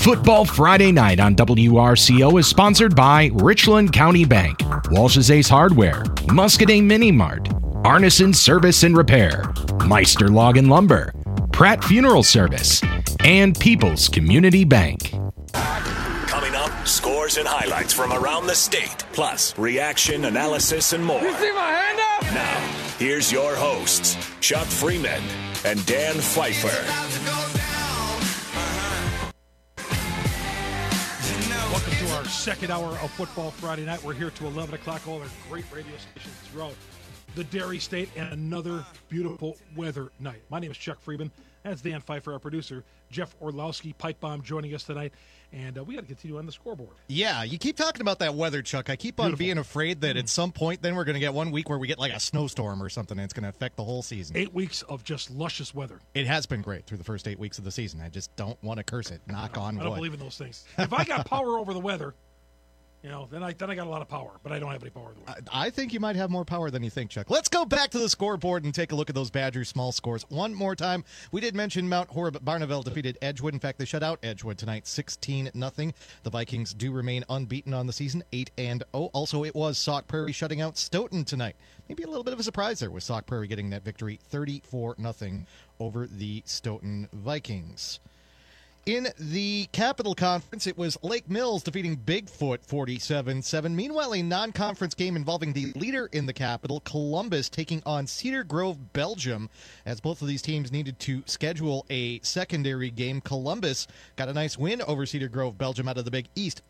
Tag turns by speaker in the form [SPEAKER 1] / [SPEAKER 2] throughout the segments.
[SPEAKER 1] Football Friday Night on WRCO is sponsored by Richland County Bank, Walsh's Ace Hardware, Muscatine Mini Mart, Arneson Service and Repair, Meister Log and Lumber, Pratt Funeral Service, and People's Community Bank.
[SPEAKER 2] Coming up, scores and highlights from around the state, plus reaction, analysis, and more.
[SPEAKER 3] You see my hand up?
[SPEAKER 2] Now, here's your hosts, Chuck Freeman and Dan Pfeiffer.
[SPEAKER 4] Welcome to our second hour of Football Friday Night. We're here to 11 o'clock, all our great radio stations throughout the Dairy State, and another beautiful weather night. My name is Chuck Freeman. That's Dan Pfeiffer, our producer. Jeff Orlowski, Pipe Bomb, joining us tonight. And we got to continue on the scoreboard.
[SPEAKER 5] Yeah, you keep talking about that weather, Chuck. I keep on being afraid that at some point then we're going to get 1 week where we get like a snowstorm or something, and it's going to affect the whole season.
[SPEAKER 4] 8 weeks of just luscious weather.
[SPEAKER 5] It has been great through the first 8 weeks of the season. I just don't want to curse it. Knock on wood.
[SPEAKER 4] I don't believe in those things. If I got power over the weather, then I got a lot of power, but I don't have any power over the weather.
[SPEAKER 5] I think you might have more power than you think, Chuck. Let's go back to the scoreboard and take a look at those Badgers' small scores one more time. We did mention Mount Horeb Barneveld defeated Edgewood. In fact, they shut out Edgewood tonight, 16-0. The Vikings do remain unbeaten on the season, 8-0. Also, it was Sauk Prairie shutting out Stoughton tonight. Maybe a little bit of a surprise there with Sauk Prairie getting that victory, 34-0 over the Stoughton Vikings. In the Capital Conference, it was Lake Mills defeating Bigfoot 47-7. Meanwhile, a non-conference game involving the leader in the Capital, Columbus, taking on Cedar Grove, Belgium. As both of these teams needed to schedule a secondary game, Columbus got a nice win over Cedar Grove, Belgium out of the Big East,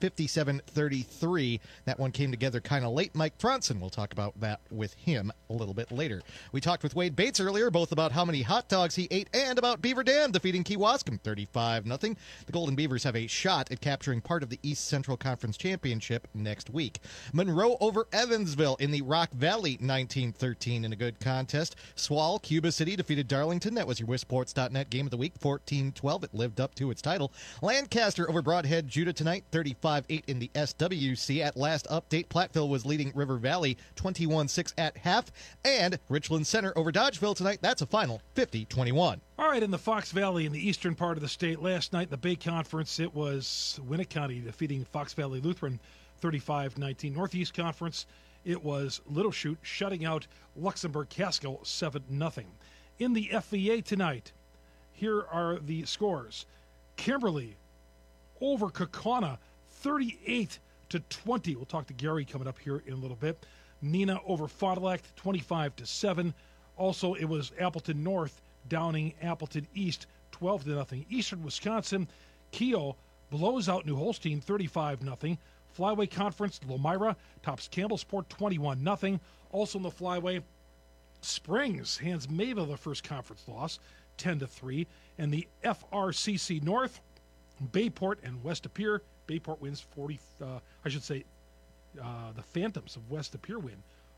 [SPEAKER 5] 57-33. That one came together kind of late. Mike Tronson, we'll talk about that with him a little bit later. We talked with Wade Bates earlier, both about how many hot dogs he ate and about Beaver Dam defeating Kewaskum 35-0. The Golden Beavers have a shot at capturing part of the East Central Conference Championship next week. Monroe over Evansville in the Rock Valley 19-13 in a good contest. Swall, Cuba City defeated Darlington. That was your WisSports.net game of the week, 14-12. It lived up to its title. Lancaster over Broadhead, Judah tonight, 35-8 in the SWC. At last update, Platteville was leading River Valley 21-6 at half. And Richland Center over Dodgeville tonight. That's a final, 50-21.
[SPEAKER 4] All right, in the Fox Valley, in the eastern part of the state, last night in the Bay Conference, it was Winnick County defeating Fox Valley Lutheran 35-19. Northeast Conference, it was Little Chute shutting out Luxembourg Casco 7-0. In the FVA tonight, here are the scores. Kimberly over Kaukauna 38-20. We'll talk to Gary coming up here in a little bit. Nina over Fond du Lac 25-7. Also, it was Appleton North downing Appleton East 12-0. Eastern Wisconsin, Keogh blows out New Holstein 35-0. Flyway Conference, Lomira tops Campbellsport 21-0. Also in the Flyway, Springs hands Mayville the first conference loss 10-3. And the FRCC North, Bayport and West Appear. Bayport wins the Phantoms of West Appear win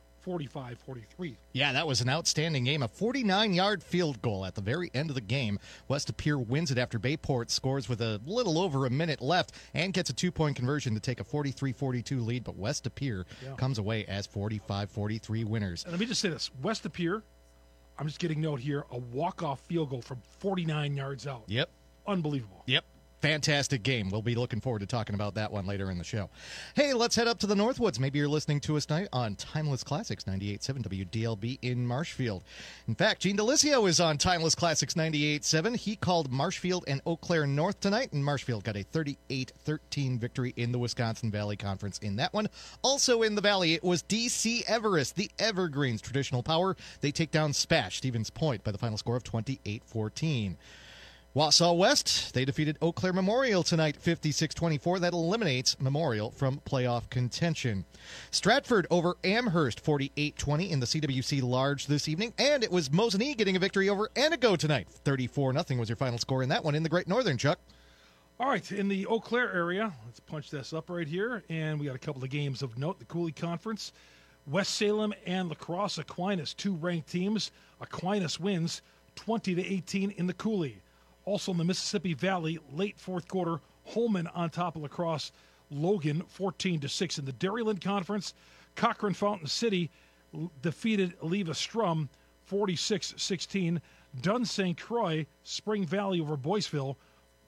[SPEAKER 4] 45-43.
[SPEAKER 5] Yeah, that was an outstanding game. A 49-yard field goal at the very end of the game. West Appear wins it after Bayport scores with a little over a minute left and gets a two-point conversion to take a 43-42 lead, but West Appear comes away as 45-43 winners.
[SPEAKER 4] And let me just say this. West Appear, I'm just getting note here, a walk-off field goal from 49 yards out.
[SPEAKER 5] Yep.
[SPEAKER 4] Unbelievable.
[SPEAKER 5] Yep. Fantastic game. We'll be looking forward to talking about that one later in the show. Hey, let's head up to the Northwoods. Maybe you're listening to us tonight on Timeless Classics 98.7 WDLB in Marshfield. In fact, Gene Delisio is on Timeless Classics 98.7. He called Marshfield and Eau Claire North tonight, and Marshfield got a 38-13 victory in the Wisconsin Valley Conference in that one. Also in the Valley, it was DC Everest, the Evergreens traditional power. They take down Spash, Stevens Point, by the final score of 28-14. Wausau West, they defeated Eau Claire Memorial tonight, 56-24. That eliminates Memorial from playoff contention. Stratford over Amherst, 48-20 in the CWC Large this evening. And it was Mosinee getting a victory over Anago tonight. 34-0 was your final score in that one in the Great Northern, Chuck.
[SPEAKER 4] All right, in the Eau Claire area, let's punch this up right here. And we got a couple of games of note. The Cooley Conference, West Salem and La Crosse Aquinas, two ranked teams. Aquinas wins 20-18 in the Cooley. Also in the Mississippi Valley, late fourth quarter, Holman on top of La Crosse, Logan 14-6. In the Dairyland Conference, Cochrane Fountain City defeated Leva Strum 46-16. Dunn St. Croix, Spring Valley over Boyceville,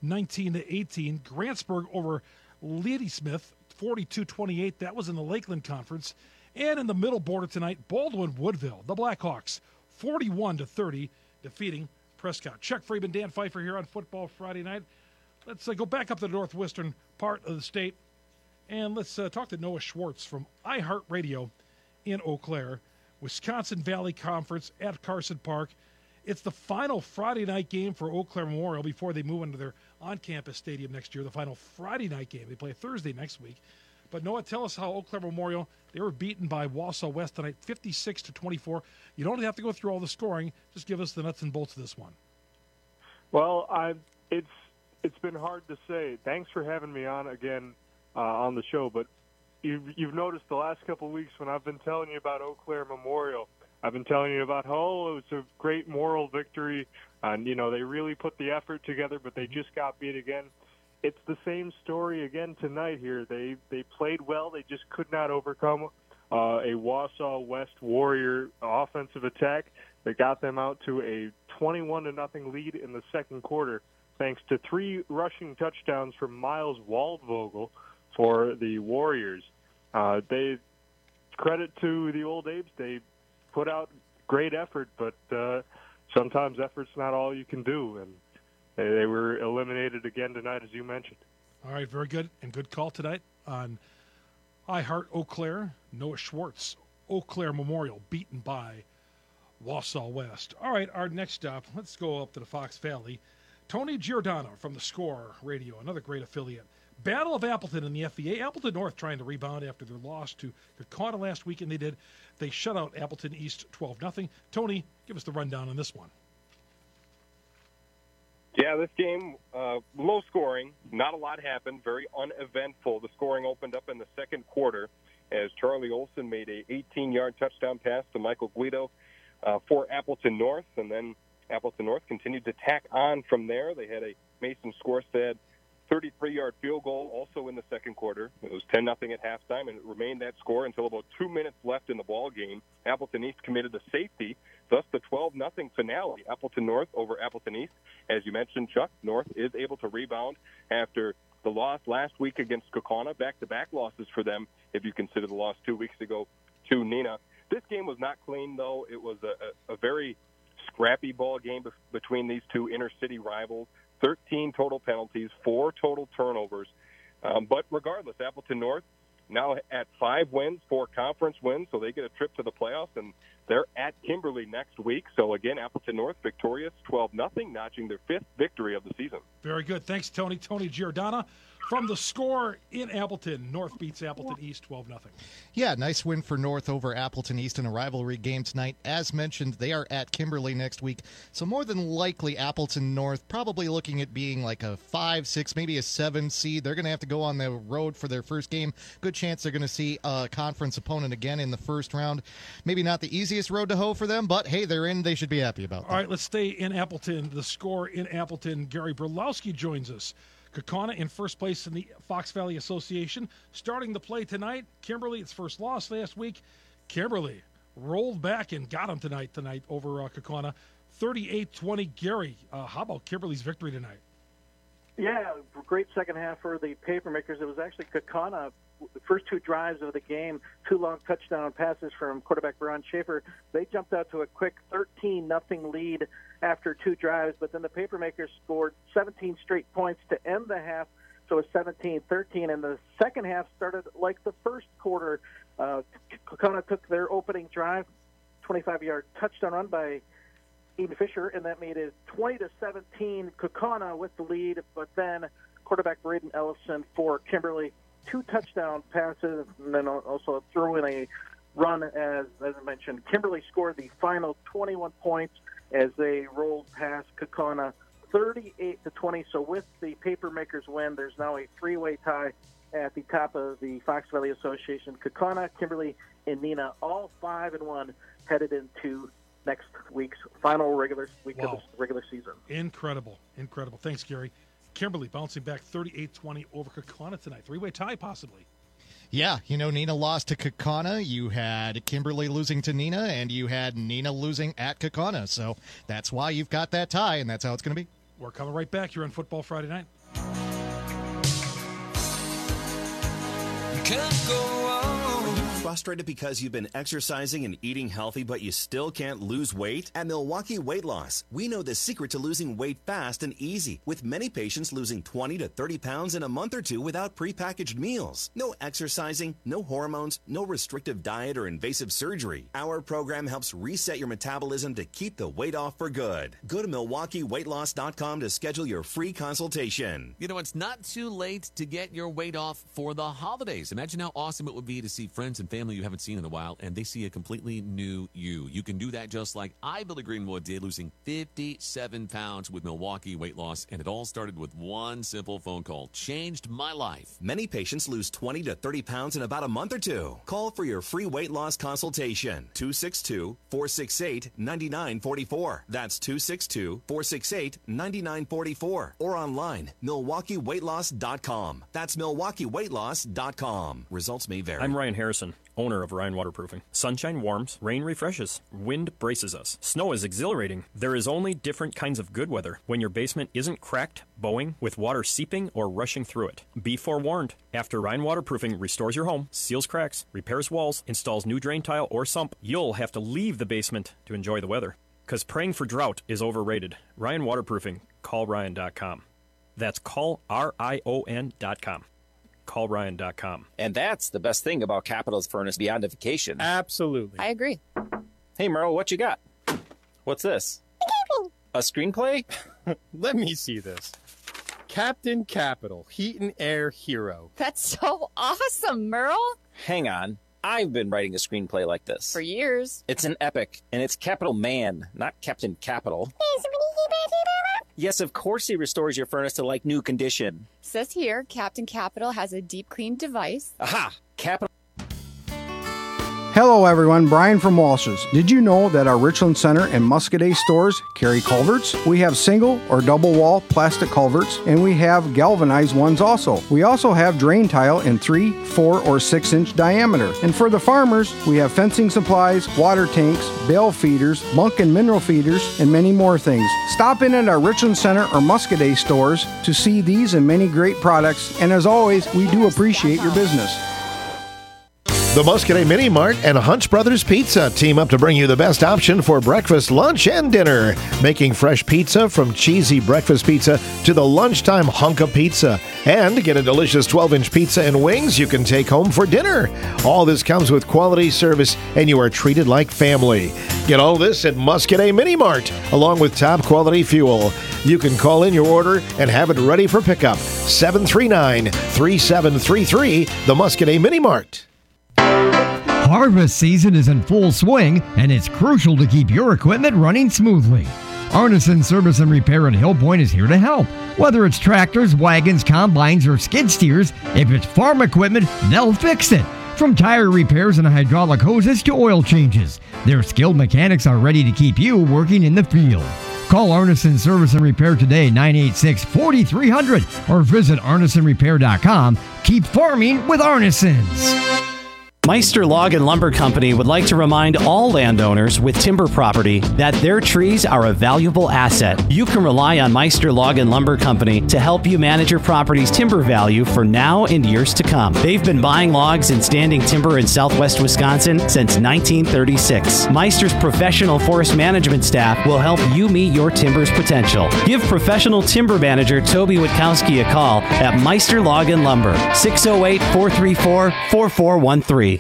[SPEAKER 4] 19-18. Grantsburg over Ladysmith, 42-28. That was in the Lakeland Conference. And in the middle border tonight, Baldwin-Woodville, the Blackhawks, 41-30, defeating Prescott. Chuck Freeman, Dan Pfeiffer here on Football Friday Night. Let's go back up to the northwestern part of the state, and let's talk to Noah Schwartz from iHeartRadio in Eau Claire, Wisconsin Valley Conference at Carson Park. It's the final Friday night game for Eau Claire Memorial before they move into their on-campus stadium next year, the final Friday night game. They play Thursday next week. But Noah, tell us how Eau Claire Memorial, they were beaten by Wausau West tonight, 56-24. You don't have to go through all the scoring. Just give us the nuts and bolts of this one.
[SPEAKER 3] Well, it's been hard to say. Thanks for having me on again on the show. But you've noticed the last couple of weeks when I've been telling you about Eau Claire Memorial, I've been telling you about how it was a great moral victory, and they really put the effort together, but they just got beat again. It's the same story again tonight here. They played well. They just could not overcome a Wausau West Warrior offensive attack that got them out to a 21-0 lead in the second quarter, thanks to 3 rushing touchdowns from Miles Waldvogel for the Warriors. They credit to the Old Apes. They put out great effort, but sometimes effort's not all you can do, and they were eliminated again tonight, as you mentioned.
[SPEAKER 4] All right, very good, and good call tonight on iHeart Eau Claire. Noah Schwartz, Eau Claire Memorial, beaten by Wausau West. All right, our next stop, let's go up to the Fox Valley. Tony Giordano from the Score Radio, another great affiliate. Battle of Appleton in the FVA. Appleton North trying to rebound after their loss to Kaukauna last weekend. They shut out Appleton East 12-0. Tony, give us the rundown on this one.
[SPEAKER 6] Yeah, this game, low scoring, not a lot happened, very uneventful. The scoring opened up in the second quarter as Charlie Olson made a 18-yard touchdown pass to Michael Guido for Appleton North, and then Appleton North continued to tack on from there. They had a Mason Skorstad 33-yard field goal also in the second quarter. It was 10-0 at halftime, and it remained that score until about 2 minutes left in the ball game. Appleton East committed a safety, thus the 12-0 finale. Appleton North over Appleton East. As you mentioned, Chuck, North is able to rebound after the loss last week against Kaukauna. Back-to-back losses for them if you consider the loss 2 weeks ago to Neenah. This game was not clean, though. It was a very scrappy ball game between these two inner-city rivals. 13 total penalties, 4 total turnovers. But regardless, Appleton North now at 5 wins, 4 conference wins, so they get a trip to the playoffs, and they're at Kimberly next week. So, again, Appleton North victorious 12-0, notching their 5th victory of the season.
[SPEAKER 4] Very good. Thanks, Tony. Tony Giordano from the Score in Appleton. North beats Appleton East 12-0.
[SPEAKER 5] Yeah, nice win for North over Appleton East in a rivalry game tonight. As mentioned, they are at Kimberly next week. So more than likely, Appleton North probably looking at being like a 5, 6, maybe a 7 seed. They're going to have to go on the road for their first game. Good chance they're going to see a conference opponent again in the first round. Maybe not the easiest road to hoe for them, but hey, they're in. They should be happy about that.
[SPEAKER 4] All right, let's stay in Appleton. The Score in Appleton. Gary Berlowski joins us. Kaukauna in first place in the Fox Valley Association. Starting to play tonight. Kimberly, its first loss last week. Kimberly rolled back and got them tonight over Kaukauna. 38-20. Gary, how about Kimberly's victory tonight?
[SPEAKER 7] Yeah, great second half for the Papermakers. It was actually Kaukauna. The first 2 drives of the game, 2 long touchdown passes from quarterback Ron Schaefer. They jumped out to a quick 13-0 lead after 2 drives, but then the Papermakers scored 17 straight points to end the half, so it was 17-13, and the second half started like the first quarter. Kaukauna took their opening drive, 25-yard touchdown run by Eden Fisher, and that made it 20-17 Kaukauna with the lead, but then quarterback Braden Ellison for Kimberly, 2 touchdown passes, and then also threw in a run, as I mentioned. Kimberly scored the final 21 points as they rolled past Kaukauna 38-20. So with the Papermakers win, there's now a 3-way tie at the top of the Fox Valley Association. Kaukauna, Kimberly, and Neenah, all 5-1, headed into next week's final regular week of the regular season.
[SPEAKER 4] Incredible. Thanks, Gary. Kimberly bouncing back 38-20 over Kaukauna tonight. 3-way tie, possibly.
[SPEAKER 5] Yeah, Neenah lost to Kaukauna. You had Kimberly losing to Neenah, and you had Neenah losing at Kaukauna. So that's why you've got that tie, and that's how it's going to be.
[SPEAKER 4] We're coming right back here on Football Friday Night.
[SPEAKER 8] Can't go on.
[SPEAKER 9] Frustrated because you've been exercising and eating healthy, but you still can't lose weight? At Milwaukee Weight Loss, we know the secret to losing weight fast and easy, with many patients losing 20 to 30 pounds in a month or two without prepackaged meals. No exercising, no hormones, no restrictive diet or invasive surgery. Our program helps reset your metabolism to keep the weight off for good. Go to MilwaukeeWeightLoss.com to schedule your free consultation.
[SPEAKER 10] You know, it's not too late to get your weight off for the holidays. Imagine how awesome it would be to see friends and family you haven't seen in a while, and they see a completely new you. You can do that just like I, Billy Greenwood, did, losing 57 pounds with Milwaukee Weight Loss, and it all started with one simple phone call. Changed my life.
[SPEAKER 9] Many patients lose 20 to 30 pounds in about a month or two. Call for your free weight loss consultation. 262-468-9944. That's 262-468-9944. Or online, MilwaukeeWeightLoss.com. That's MilwaukeeWeightLoss.com. Results may vary.
[SPEAKER 11] I'm Ryan Harrison, owner of Ryan Waterproofing. Sunshine warms, rain refreshes, wind braces us. Snow is exhilarating. There is only different kinds of good weather when your basement isn't cracked, bowing, with water seeping or rushing through it. Be forewarned. After Ryan Waterproofing restores your home, seals cracks, repairs walls, installs new drain tile or sump, you'll have to leave the basement to enjoy the weather. Because praying for drought is overrated. Ryan Waterproofing. CallRyan.com. That's CallRION.com. CallRyan.com.
[SPEAKER 12] And that's the best thing about Capital's Furnace Beyondification.
[SPEAKER 13] Absolutely.
[SPEAKER 14] I agree.
[SPEAKER 12] Hey, Merle, what you got? What's this? A screenplay?
[SPEAKER 13] Let me see this. Captain Capital, Heat and Air Hero.
[SPEAKER 14] That's so awesome, Merle.
[SPEAKER 12] Hang on. I've been writing a screenplay like this.
[SPEAKER 14] For years.
[SPEAKER 12] It's an epic, and it's Capital Man, not Captain Capital. Yes, of course he restores your furnace to like new condition.
[SPEAKER 14] Says here, Captain Capital has a deep clean device.
[SPEAKER 12] Aha! Capital.
[SPEAKER 15] Hello everyone, Brian from Walsh's. Did you know that our Richland Center and Muscadet stores carry culverts? We have single or double wall plastic culverts, and we have galvanized ones also. We also have drain tile in 3, 4, or 6 inch diameter. And for the farmers, we have fencing supplies, water tanks, bale feeders, bunk and mineral feeders, and many more things. Stop in at our Richland Center or Muscadet stores to see these and many great products, and as always, we do appreciate your business.
[SPEAKER 16] The Muscadet Mini Mart and Hunch Brothers Pizza team up to bring you the best option for breakfast, lunch, and dinner. Making fresh pizza from cheesy breakfast pizza to the lunchtime hunk of pizza. And get a delicious 12-inch pizza and wings you can take home for dinner. All this comes with quality service, and you are treated like family. Get all this at Muscadet Mini Mart, along with top quality fuel. You can call in your order and have it ready for pickup. 739-3733, the Muscadet Mini Mart.
[SPEAKER 17] Harvest season is in full swing, and it's crucial to keep your equipment running smoothly. Arneson Service and Repair in Hill Point is here to help. Whether it's tractors, wagons, combines, or skid steers, if it's farm equipment, they'll fix it. From tire repairs and hydraulic hoses to oil changes, their skilled mechanics are ready to keep you working in the field. Call Arneson Service and Repair today, 986-4300, or visit ArnesonRepair.com. Keep farming with Arneson's.
[SPEAKER 18] Meister Log and Lumber Company would like to remind all landowners with timber property that their trees are a valuable asset. You can rely on Meister Log and Lumber Company to help you manage your property's timber value for now and years to come. They've been buying logs and standing timber in southwest Wisconsin since 1936. Meister's professional forest management staff will help you meet your timber's potential. Give professional timber manager Toby Witkowski a call at Meister Log and Lumber, 608-434-4413.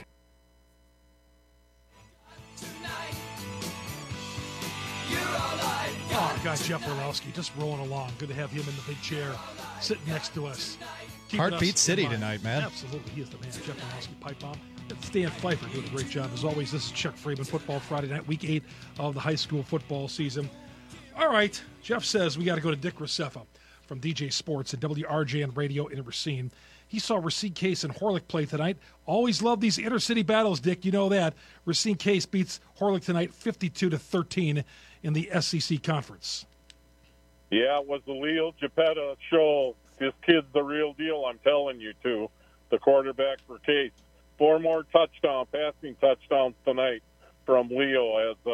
[SPEAKER 4] Jeff Orlowski just rolling along. Good to have him in the big chair sitting next to us.
[SPEAKER 5] Heartbeat City tonight, man.
[SPEAKER 4] Absolutely. He is the man. Jeff Orlowski, pipe bomb. And Stan Pfeiffer doing a great job. As always, this is Chuck Freeman, Football Friday Night, Week 8 of the high school football season. All right. Jeff says we got to go to Dick Racefa from DJ Sports and WRJN Radio in Racine. He saw Racine Case and Horlick play tonight. Always love these intercity battles, Dick. You know that. Racine Case beats Horlick tonight 52-13 in the SEC Conference.
[SPEAKER 6] Yeah, it was the Leo Geppetta show. This kid's the real deal, I'm telling you, too. The quarterback for Case. 4 more passing touchdowns tonight from Leo. As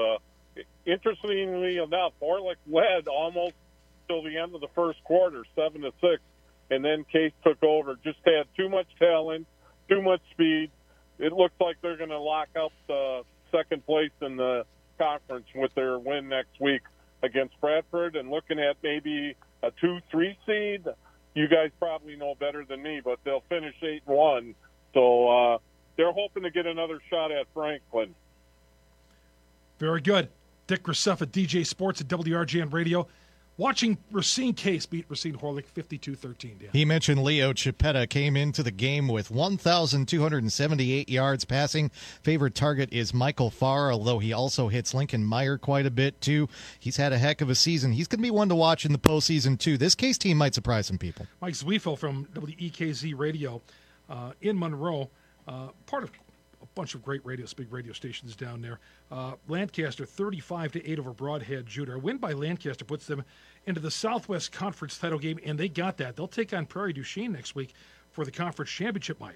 [SPEAKER 6] interestingly enough, Horlick led almost till the end of the first quarter, 7-6. and then Case took over. Just had too much talent, too much speed. It looks like they're going to lock up second place in the conference with their win next week against Bradford, and looking at maybe a 2-3 seed. You guys probably know better than me, but they'll finish 8-1. So they're hoping to get another shot at Franklin.
[SPEAKER 4] Very good. Dick Grassuff at DJ Sports at WRGN Radio. Watching Racine Case beat Racine Horlick 52-13. Dan.
[SPEAKER 5] He mentioned Leo Chipetta came into the game with 1,278 yards passing. Favorite target is Michael Farr, although he also hits Lincoln Meyer quite a bit, too. He's had a heck of a season. He's going to be one to watch in the postseason, too. This Case team might surprise some people.
[SPEAKER 4] Mike Zwiefel from WEKZ Radio in Monroe, part of a bunch of great big radio stations down there. Lancaster 35-8 over Broadhead Judah. A win by Lancaster puts them into the Southwest Conference title game, and they got that. They'll take on Prairie du Chien next week for the conference championship, Mike.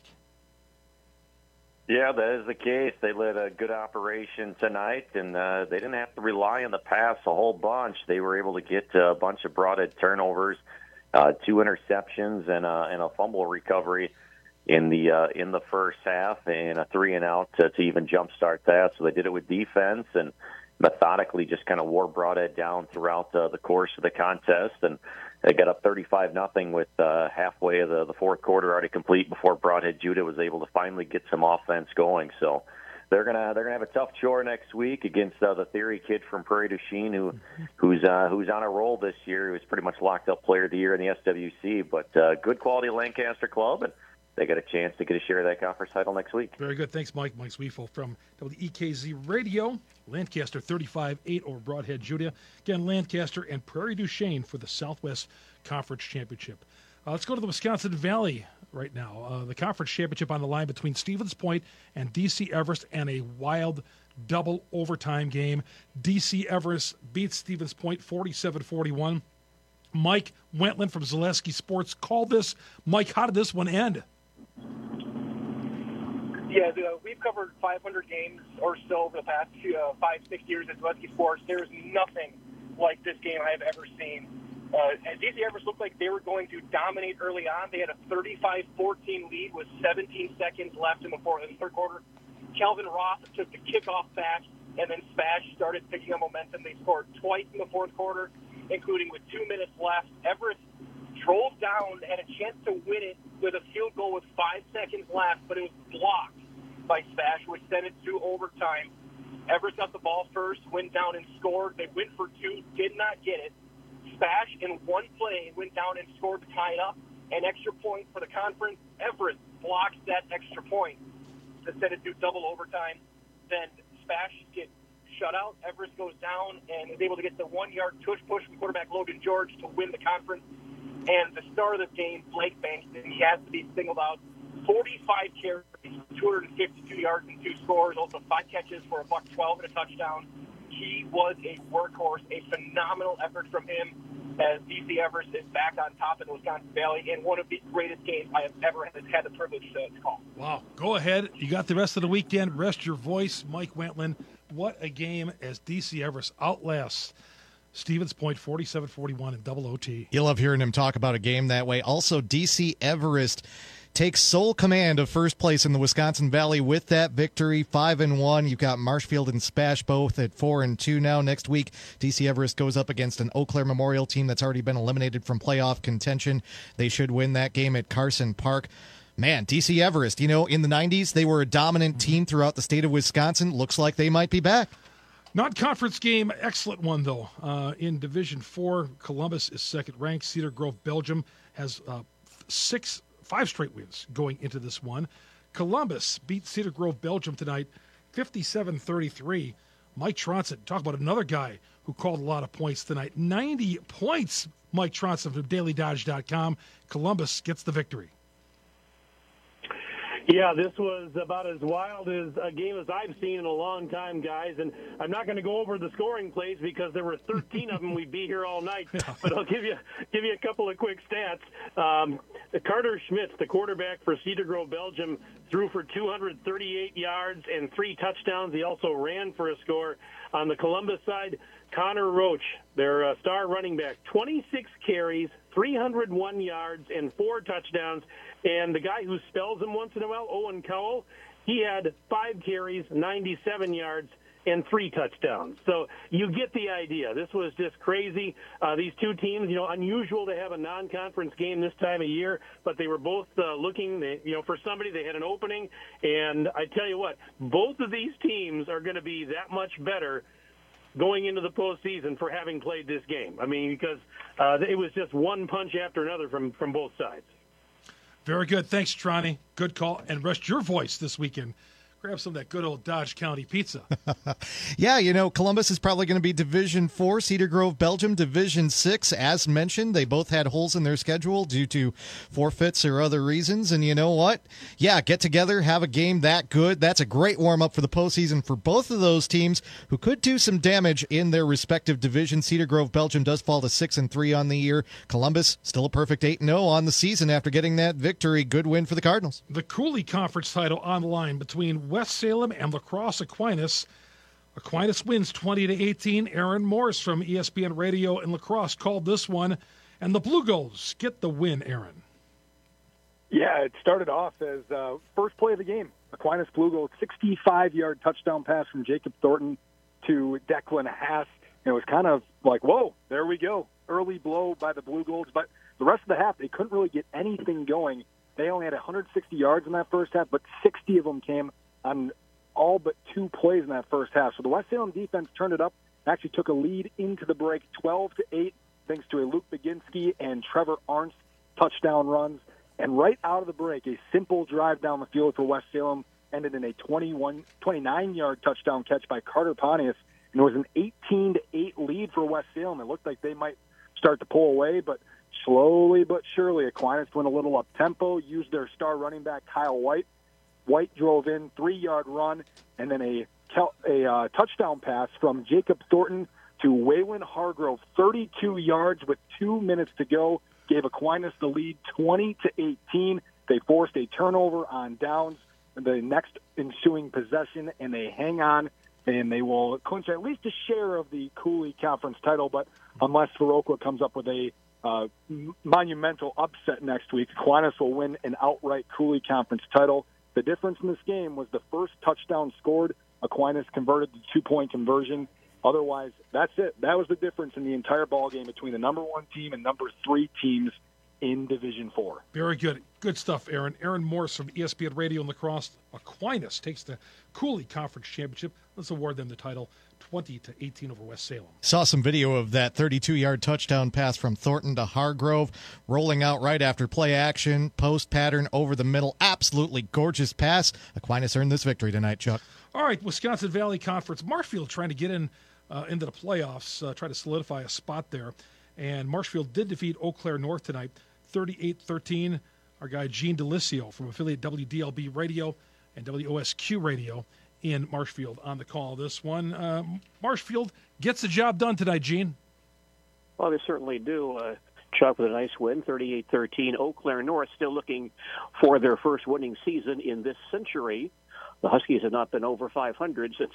[SPEAKER 8] Yeah, that is the case. They led a good operation tonight, and they didn't have to rely on the pass a whole bunch. They were able to get a bunch of Broadhead turnovers, 2 interceptions, and a fumble recovery in the first half, and a 3-and-out to even jumpstart that. So they did it with defense and methodically just kind of wore Broadhead down throughout the course of the contest, and they got up 35-0 with halfway of the fourth quarter already complete before Broadhead Judah was able to finally get some offense going. So they're gonna have a tough chore next week against the Theory kid from Prairie du Chien, who's on a roll this year. He was pretty much locked up player of the year in the SWC, but good quality Lancaster club, and they got a chance to get a share of that conference title next week.
[SPEAKER 4] Very good. Thanks, Mike. Mike Zwiefel from WEKZ Radio. Lancaster 35-8 over Broadhead Judah. Again, Lancaster and Prairie du Chien for the Southwest Conference Championship. Let's go to the Wisconsin Valley right now. The conference championship on the line between Stevens Point and DC Everest, and a wild double overtime game. DC Everest beats Stevens Point 47-41. Mike Wentland from Zaleski Sports called this. Mike, how did this one end?
[SPEAKER 19] Yeah, we've covered 500 games or so over the past 5-6 years at Zaleski Sports. There's nothing like this game I have ever seen. DC Everest looked like they were going to dominate early on. They had a 35-14 lead with 17 seconds left in the third quarter. Calvin Roth took the kickoff back, and then Spash started picking up momentum. They scored twice in the fourth quarter, including with 2 minutes left. Everest drove down, had a chance to win it with a field goal with 5 seconds left, but it was blocked by Spash, which sent it to overtime. Everest got the ball first, went down and scored. They went for 2, did not get it. Spash, in one play, went down and scored to tie it up. An extra point for the conference. Everest blocks that extra point to send it to double overtime. Then Spash gets shut out. Everest goes down and is able to get the 1-yard push from quarterback Logan George to win the conference. And the star of the game, Blake Bankston, he has to be singled out. 45 carries, 252 yards and 2 scores, also 5 catches for $112 and a touchdown. He was a workhorse, a phenomenal effort from him as DC Everest is back on top in the Wisconsin Valley, and one of the greatest games I have ever had the privilege to call.
[SPEAKER 4] Wow. Go ahead. You got the rest of the weekend. Rest your voice, Mike Wentland. What a game as DC Everest outlasts Stevens Point 47-41 in double OT.
[SPEAKER 5] You love hearing him talk about a game that way. Also, DC Everest takes sole command of first place in the Wisconsin Valley with that victory, 5-1. You've got Marshfield and Spash both at 4-2 now. Next week, DC Everest goes up against an Eau Claire Memorial team that's already been eliminated from playoff contention. They should win that game at Carson Park. Man, DC Everest, in the 90s, they were a dominant team throughout the state of Wisconsin. Looks like they might be back.
[SPEAKER 4] Non-conference game, excellent one, though. In Division 4, Columbus is second ranked. Cedar Grove, Belgium, has 5 straight wins going into this one. Columbus beat Cedar Grove, Belgium tonight, 57-33. Mike Tronson, talk about another guy who called a lot of points tonight. 90 points, Mike Tronson from DailyDodge.com. Columbus gets the victory.
[SPEAKER 20] Yeah, this was about as wild as a game as I've seen in a long time, guys. And I'm not going to go over the scoring plays because there were 13 of them. We'd be here all night. But I'll give you a couple of quick stats. Carter Schmitz, the quarterback for Cedar Grove, Belgium, threw for 238 yards and 3 touchdowns. He also ran for a score. On the Columbus side, Connor Roach, their star running back, 26 carries, 301 yards, and 4 touchdowns. And the guy who spells him once in a while, Owen Cowell, he had 5 carries, 97 yards, and 3 touchdowns. So you get the idea. This was just crazy. These two teams, unusual to have a non-conference game this time of year, but they were both looking, for somebody. They had an opening, and I tell you what, both of these teams are going to be that much better going into the postseason for having played this game. I mean, because it was just one punch after another from both sides.
[SPEAKER 4] Very good. Thanks, Trani. Good call. And rest your voice this weekend. Grab some of that good old Dodge County pizza.
[SPEAKER 5] Yeah, Columbus is probably going to be Division 4, Cedar Grove, Belgium, Division 6. As mentioned, they both had holes in their schedule due to forfeits or other reasons. And you know what? Yeah, get together, have a game that good. That's a great warm-up for the postseason for both of those teams who could do some damage in their respective divisions. Cedar Grove, Belgium does fall to 6-3 on the year. Columbus still a perfect 8-0 on the season after getting that victory. Good win for the Cardinals.
[SPEAKER 4] The Cooley Conference title on the line between West Salem and La Crosse Aquinas. Aquinas wins 20-18. Aaron Morris from ESPN Radio in La Crosse called this one, and the Blue Goals get the win, Aaron.
[SPEAKER 21] Yeah, it started off as first play of the game. Aquinas Blue Goals, 65-yard touchdown pass from Jacob Thornton to Declan Haas. And it was kind of like, whoa, there we go. Early blow by the Blue Goals. But the rest of the half, they couldn't really get anything going. They only had 160 yards in that first half, but 60 of them came on all but 2 plays in that first half. So the West Salem defense turned it up, actually took a lead into the break 12-8, thanks to a Luke Baginski and Trevor Arntz touchdown runs. And right out of the break, a simple drive down the field for West Salem ended in a 29-yard touchdown catch by Carter Pontius. And it was an 18-8 lead for West Salem. It looked like they might start to pull away, but slowly but surely Aquinas went a little up-tempo, used their star running back Kyle White. White drove in, 3-yard run, and then a touchdown pass from Jacob Thornton to Waylon Hargrove, 32 yards with 2 minutes to go, gave Aquinas the lead 20-18. They forced a turnover on downs the next ensuing possession, and they hang on, and they will clinch at least a share of the Cooley Conference title, but unless Viroqua comes up with a monumental upset next week, Aquinas will win an outright Cooley Conference title. The difference in this game was the first touchdown scored. Aquinas converted the 2-point conversion. Otherwise, that's it. That was the difference in the entire ball game between the number 1 team and number 3 teams in Division 4.
[SPEAKER 4] Very good. Good stuff, Aaron. Aaron Morris from ESPN Radio in La Crosse. Aquinas takes the Cooley Conference Championship. Let's award them the title 20-18 over West Salem.
[SPEAKER 5] Saw some video of that 32-yard touchdown pass from Thornton to Hargrove, rolling out right after play action, post pattern over the middle. Absolutely gorgeous pass. Aquinas earned this victory tonight, Chuck.
[SPEAKER 4] All right, Wisconsin Valley Conference. Marshfield trying to get into the playoffs, try to solidify a spot there. And Marshfield did defeat Eau Claire North tonight, 38-13. Our guy Gene Delisio from affiliate WDLB Radio and WOSQ Radio in Marshfield on the call. This one, Marshfield gets the job done tonight, Gene.
[SPEAKER 22] Well, they certainly do. Chuck with a nice win, 38-13. Eau Claire North still looking for their first winning season in this century. The Huskies have not been over 500 since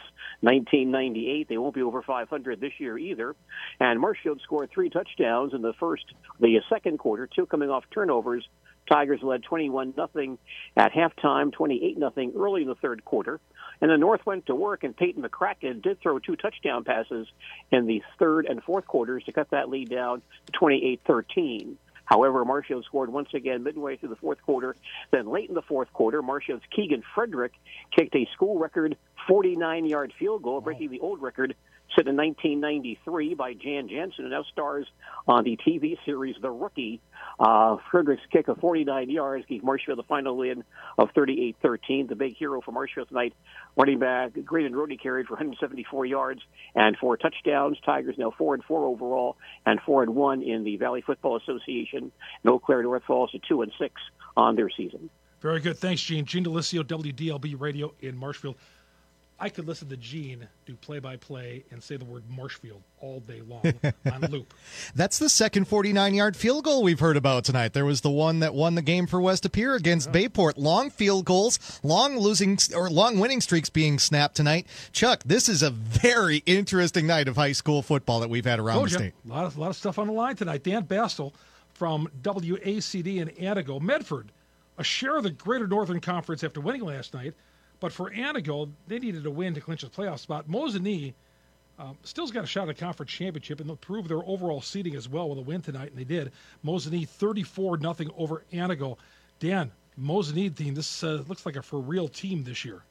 [SPEAKER 22] 1998. They won't be over 500 this year either. And Marshfield scored 3 touchdowns in the second quarter, 2 coming off turnovers. Tigers led 21-0 at halftime, 28-0 early in the third quarter. And the North went to work, and Peyton McCracken did throw 2 touchdown passes in the third and fourth quarters to cut that lead down to 28-13. However, Marshfield scored once again midway through the fourth quarter. Then late in the fourth quarter, Marshfield's Keegan Frederick kicked a school record 49-yard field goal, breaking the old record set in 1993 by Jan Jansen, and now stars on the TV series The Rookie. Frederick's kick of 49 yards gave Marshfield the final win of 38-13. The big hero for Marshfield tonight, running back Graydon Rodney, carried for 174 yards and 4 touchdowns. Tigers now 4-4 overall and 4-1 in the Valley Football Association. And Eau Claire North falls to 2-6 on their season.
[SPEAKER 4] Very good. Thanks, Gene. Gene Delisio, WDLB Radio in Marshfield. I could listen to Gene do play-by-play and say the word Marshfield all day long on loop.
[SPEAKER 5] That's the second 49-yard field goal we've heard about tonight. There was the one that won the game for West Appear against Bayport. Long field goals, long winning streaks being snapped tonight. Chuck, this is a very interesting night of high school football that we've had around the state.
[SPEAKER 4] A lot of stuff on the line tonight. Dan Bastel from WACD in Antigo. Medford, a share of the Greater Northern Conference after winning last night. But for Antigo, they needed a win to clinch a playoff spot. Mosinee still's got a shot at the conference championship, and they'll prove their overall seeding as well with a win tonight, and they did. Mosinee 34-0 over Antigo. Dan, Mosinee team, this looks like a for-real team this year.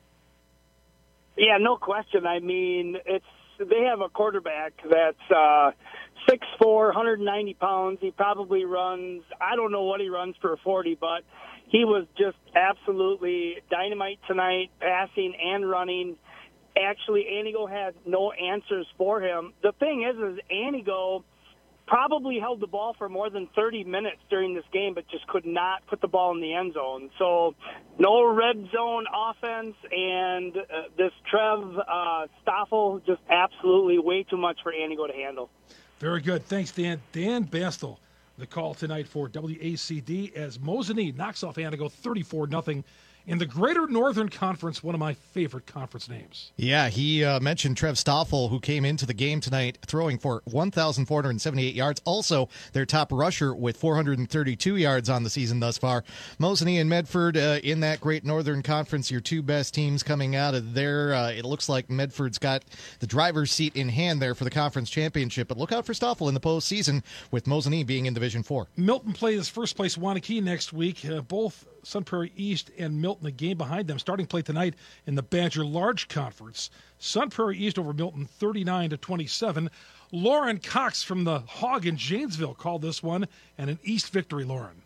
[SPEAKER 1] Yeah, no question. I mean, they have a quarterback that's 6'4", 190 pounds. He probably runs, I don't know what he runs for a 40, but he was just absolutely dynamite tonight, passing and running. Actually, Antigo had no answers for him. The thing is Antigo probably held the ball for more than 30 minutes during this game, but just could not put the ball in the end zone. So no red zone offense, and this Trev Stoffel, just absolutely way too much for Antigo to handle.
[SPEAKER 4] Very good. Thanks, Dan. Dan Bastel, the call tonight for WACD as Mosinee knocks off Antigo 34-0 in the Greater Northern Conference, one of my favorite conference names.
[SPEAKER 5] Yeah, he mentioned Trev Stoffel, who came into the game tonight throwing for 1,478 yards. Also, their top rusher with 432 yards on the season thus far. Mosinee and Medford in that Great Northern Conference, your two best teams coming out of there. It looks like Medford's got the driver's seat in hand there for the conference championship. But look out for Stoffel in the postseason with Mosinee being in Division 4.
[SPEAKER 4] Milton plays first-place Waunakee next week. Both Sun Prairie East and Milton, a game behind them, starting play tonight in the Badger Large Conference. Sun Prairie East over Milton 39-27. Lauren Cox from the Hog in Janesville called this one, and an East victory, Lauren.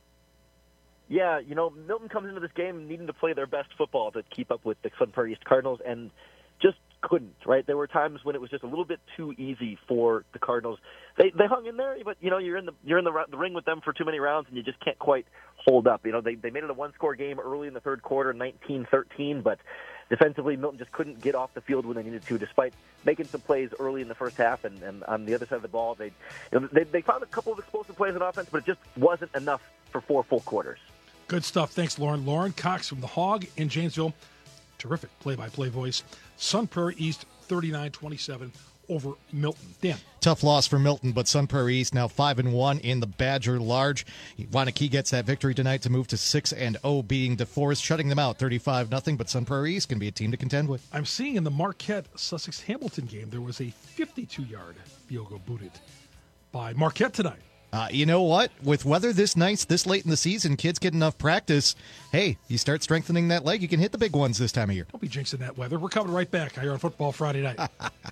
[SPEAKER 2] Yeah, Milton comes into this game needing to play their best football to keep up with the Sun Prairie East Cardinals, and just couldn't, right? There were times when it was just a little bit too easy for the Cardinals. They hung in there, but you're in the ring with them for too many rounds, and you just can't quite hold up. They made it a one-score game early in the third quarter, 19-13, but defensively Milton just couldn't get off the field when they needed to, despite making some plays early in the first half. And on the other side of the ball, they found a couple of explosive plays on offense, but it just wasn't enough for 4 full quarters.
[SPEAKER 4] Good stuff. Thanks, Lauren. Lauren Cox from the Hog in Janesville. Terrific play-by-play voice. Sun Prairie East 39-27 over Milton. Dan.
[SPEAKER 5] Tough loss for Milton, but Sun Prairie East now 5-1 in the Badger Large. Waunakee gets that victory tonight to move to 6-0, beating DeForest, shutting them out 35-0. But Sun Prairie East can be a team to contend with.
[SPEAKER 4] I'm seeing in the Marquette Sussex Hamilton game there was a 52-yard field goal booted by Marquette tonight.
[SPEAKER 5] You know what? With weather this nice, this late in the season, kids get enough practice. Hey, you start strengthening that leg, you can hit the big ones this time of year.
[SPEAKER 4] Don't be jinxing that weather. We're coming right back here on Football Friday Night.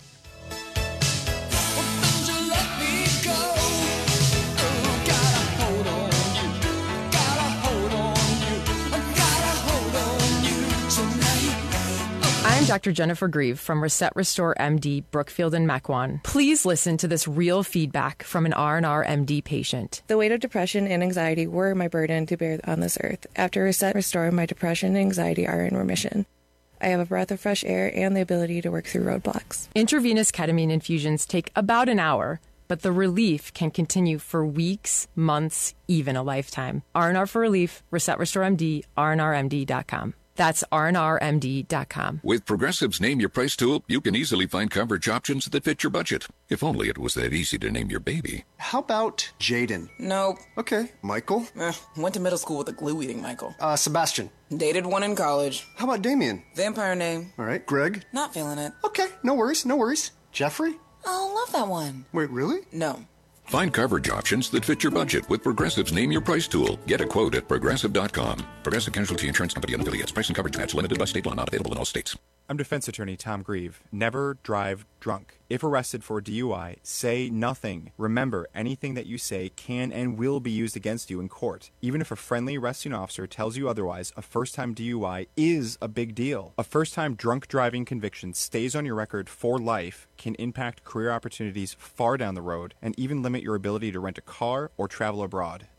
[SPEAKER 23] I'm Dr. Jennifer Grieve from Reset Restore MD, Brookfield and Mequon. Please listen to this real feedback from an R&R MD patient.
[SPEAKER 24] The weight of depression and anxiety were my burden to bear on this earth. After Reset Restore, my depression and anxiety are in remission. I have a breath of fresh air and the ability to work through roadblocks.
[SPEAKER 23] Intravenous ketamine infusions take about an hour, but the relief can continue for weeks, months, even a lifetime. R&R for relief, Reset Restore MD, rnrmd.com. That's rnrmd.com.
[SPEAKER 25] With Progressive's Name Your Price tool, you can easily find coverage options that fit your budget. If only it was that easy to name your baby.
[SPEAKER 26] How about Jaden?
[SPEAKER 27] Nope.
[SPEAKER 26] Okay. Michael?
[SPEAKER 27] Went to middle school with a glue-eating Michael.
[SPEAKER 26] Sebastian?
[SPEAKER 27] Dated one in college.
[SPEAKER 26] How about Damien?
[SPEAKER 27] Vampire name.
[SPEAKER 26] All right. Greg?
[SPEAKER 27] Not feeling it.
[SPEAKER 26] Okay. No worries. Jeffrey?
[SPEAKER 27] Oh, love that one.
[SPEAKER 26] Wait, really?
[SPEAKER 27] No.
[SPEAKER 25] Find coverage options that fit your budget with Progressive's Name Your Price tool. Get a quote at Progressive.com. Progressive Casualty Insurance Company and affiliates. Price and coverage match limited by state law. Not available in all states.
[SPEAKER 28] I'm defense attorney Tom Grieve. Never drive drunk. If arrested for DUI, say nothing. Remember, anything that you say can and will be used against you in court. Even if a friendly arresting officer tells you otherwise, a first-time DUI is a big deal. A first-time drunk driving conviction stays on your record for life, can impact career opportunities far down the road, and even limit your ability to rent a car or travel abroad.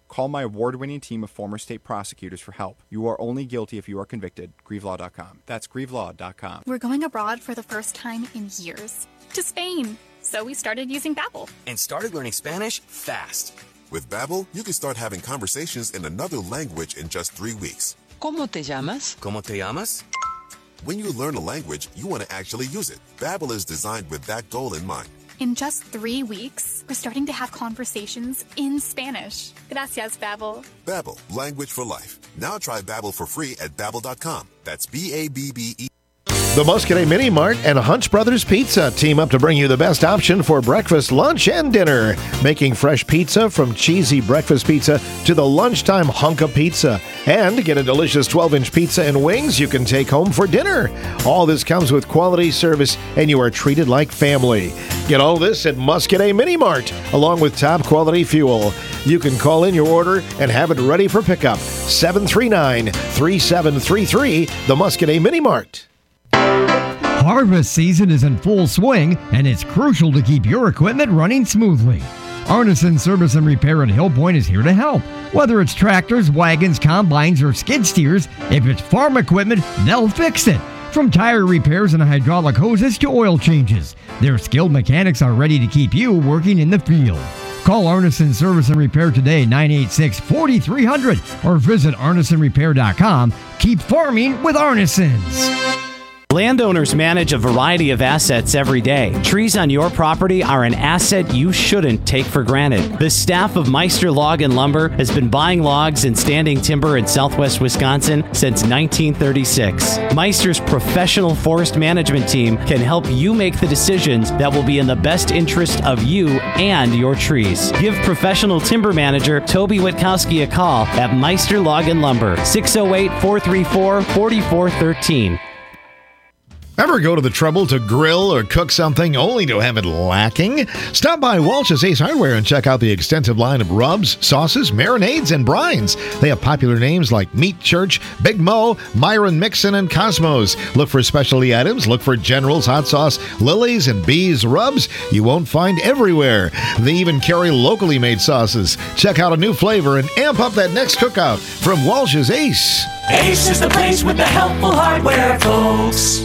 [SPEAKER 28] Call my award-winning team of former state prosecutors for help. You are only guilty if you are convicted. GrieveLaw.com. That's GrieveLaw.com.
[SPEAKER 3] We're going abroad for the first time in years. To Spain. So we started using Babbel.
[SPEAKER 7] And started learning Spanish fast.
[SPEAKER 9] With Babbel, you can start having conversations in another language in just 3 weeks.
[SPEAKER 7] ¿Cómo te llamas? ¿Cómo te llamas?
[SPEAKER 9] When you learn a language, you want to actually use it. Babbel is designed with that goal in mind.
[SPEAKER 3] In just 3 weeks, we're starting to have conversations in Spanish. Gracias, Babbel.
[SPEAKER 9] Babbel, language for life. Now try Babbel for free at Babbel.com. That's Babbe.
[SPEAKER 16] The Muscadet Mini Mart and Hunt's Brothers Pizza team up to bring you the best option for breakfast, lunch, and dinner. Making fresh pizza from cheesy breakfast pizza to the lunchtime hunk of pizza. And get a delicious 12-inch pizza and wings you can take home for dinner. All this comes with quality service, and you are treated like family. Get all this at Muscadet Mini Mart, along with top quality fuel. You can call in your order and have it ready for pickup. 739-3733, the Muscadet Mini Mart.
[SPEAKER 17] Harvest season is in full swing, and it's crucial to keep your equipment running smoothly. Arneson Service and Repair at Hill Point is here to help. Whether it's tractors, wagons, combines, or skid steers, if it's farm equipment, they'll fix it. From tire repairs and hydraulic hoses to oil changes, their skilled mechanics are ready to keep you working in the field. Call Arneson Service and Repair today, 986-4300, or visit arnesonrepair.com. Keep farming with Arnesons.
[SPEAKER 18] Landowners manage a variety of assets every day. Trees on your property are an asset you shouldn't take for granted. The staff of Meister Log and Lumber has been buying logs and standing timber in southwest Wisconsin since 1936. Meister's professional forest management team can help you make the decisions that will be in the best interest of you and your trees. Give professional timber manager Toby Witkowski a call at Meister Log and Lumber, 608-434-4413.
[SPEAKER 16] Ever go to the trouble to grill or cook something only to have it lacking? Stop by Walsh's Ace Hardware and check out the extensive line of rubs, sauces, marinades, and brines. They have popular names like Meat Church, Big Mo, Myron Mixon, and Cosmos. Look for specialty items. Look for General's Hot Sauce, Lily's, and Bee's rubs you won't find everywhere. They even carry locally made sauces. Check out a new flavor and amp up that next cookout from Walsh's Ace.
[SPEAKER 10] Ace is the place with the helpful hardware, folks.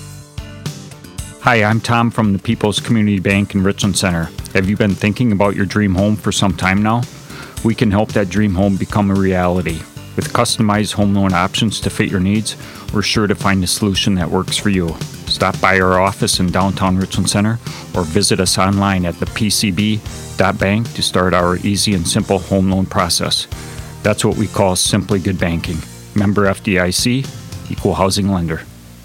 [SPEAKER 11] Hi, I'm Tom from the People's Community Bank in Richland Center. Have you been thinking about your dream home for some time now? We can help that dream home become a reality. With customized home loan options to fit your needs, we're sure to find a solution that works for you. Stop by our office in downtown Richland Center or visit us online at thepcb.bank to start our easy and simple home loan process. That's what we call Simply Good Banking. Member FDIC, Equal Housing Lender.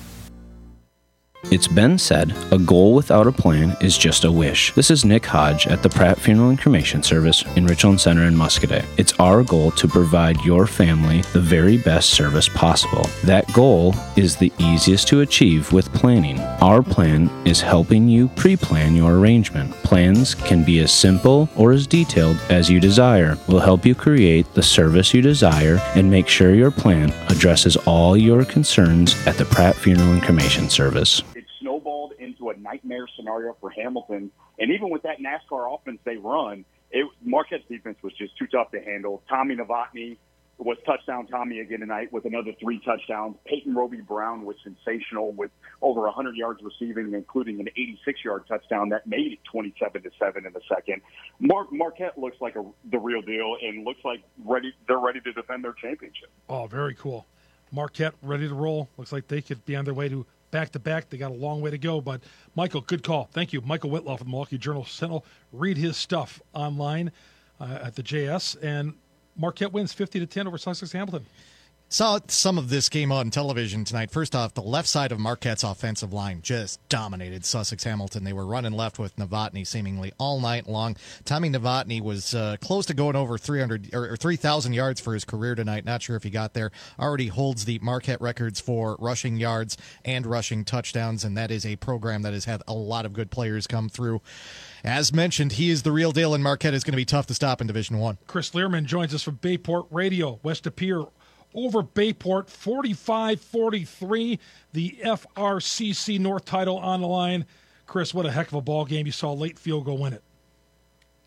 [SPEAKER 12] It's been said, a goal without a plan is just a wish. This is Nick Hodge at the Pratt Funeral and Cremation Service in Richland Center in Muscadet. It's our goal to provide your family the very best service possible. That goal is the easiest to achieve with planning. Our plan is helping you pre-plan your arrangement. Plans can be as simple or as detailed as you desire. We'll help you create the service you desire and make sure your plan addresses all your concerns at the Pratt Funeral and Cremation Service.
[SPEAKER 13] Snowballed into a nightmare scenario for Hamilton. And even with that NASCAR offense they run, Marquette's defense was just too tough to handle. Tommy Novotny was touchdown Tommy again tonight with another 3 touchdowns. Peyton Roby-Brown was sensational with over 100 yards receiving, including an 86-yard touchdown that made it 27-7 in the second. Marquette looks like the real deal and looks like they're ready to defend their championship.
[SPEAKER 4] Oh, very cool. Marquette ready to roll. Looks like they could be on their way to back-to-back. They got a long way to go, but Michael, good call. Thank you. Michael Whitlow from the Milwaukee Journal-Sentinel. Read his stuff online at the JS, and Marquette wins 50-10 over Sussex Hamilton.
[SPEAKER 5] Saw some of this game on television tonight. First off, the left side of Marquette's offensive line just dominated Sussex Hamilton. They were running left with Novotny seemingly all night long. Tommy Novotny was close to going over 3,000 yards for his career tonight. Not sure if he got there. Already holds the Marquette records for rushing yards and rushing touchdowns, and that is a program that has had a lot of good players come through. As mentioned, he is the real deal, and Marquette is going to be tough to stop in Division I.
[SPEAKER 4] Chris Learman joins us from Bayport Radio, West Appear. Over Bayport, 45-43, the FRCC North title on the line. Chris, what a heck of a ball game. You saw a late field goal win it.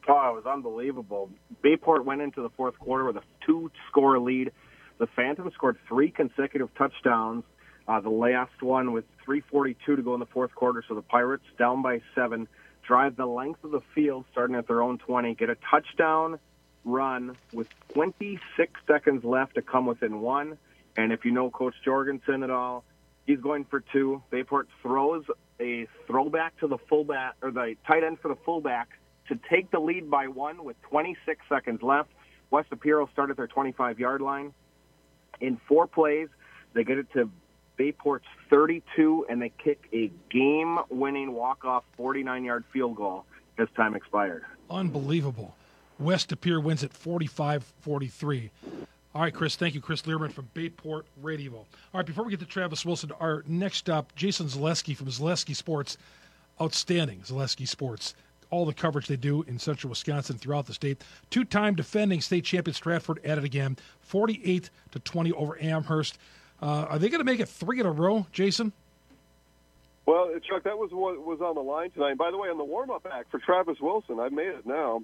[SPEAKER 6] Oh, it was unbelievable. Bayport went into the fourth quarter with a 2-score lead. The Phantoms scored 3 consecutive touchdowns. The last one with 3:42 to go in the fourth quarter, so the Pirates, down by 7, drive the length of the field starting at their own 20, get a touchdown run with 26 seconds left to come within 1. And if you know Coach Jorgensen at all, he's going for 2. Bayport throws a throwback to the fullback, or the tight end for the fullback, to take the lead by 1 with 26 seconds left. West Apiro start at their 25-yard line. In 4 plays, they get it to Bayport's 32, and they kick a game-winning walk-off 49-yard field goal as time expired.
[SPEAKER 4] Unbelievable. West Appear wins at 45-43. All right, Chris, thank you. Chris Learman from Bayport Radio. All right, before we get to Travis Wilson, our next stop, Jason Zaleski from Zaleski Sports. Outstanding, Zaleski Sports. All the coverage they do in central Wisconsin throughout the state. 2-time defending state champion Stratford at it again, 48-20 over Amherst. Are they going to make it 3 in a row, Jason?
[SPEAKER 8] Well, Chuck, that was what was on the line tonight. And by the way, on the warm-up act for Travis Wilson, I've made it now.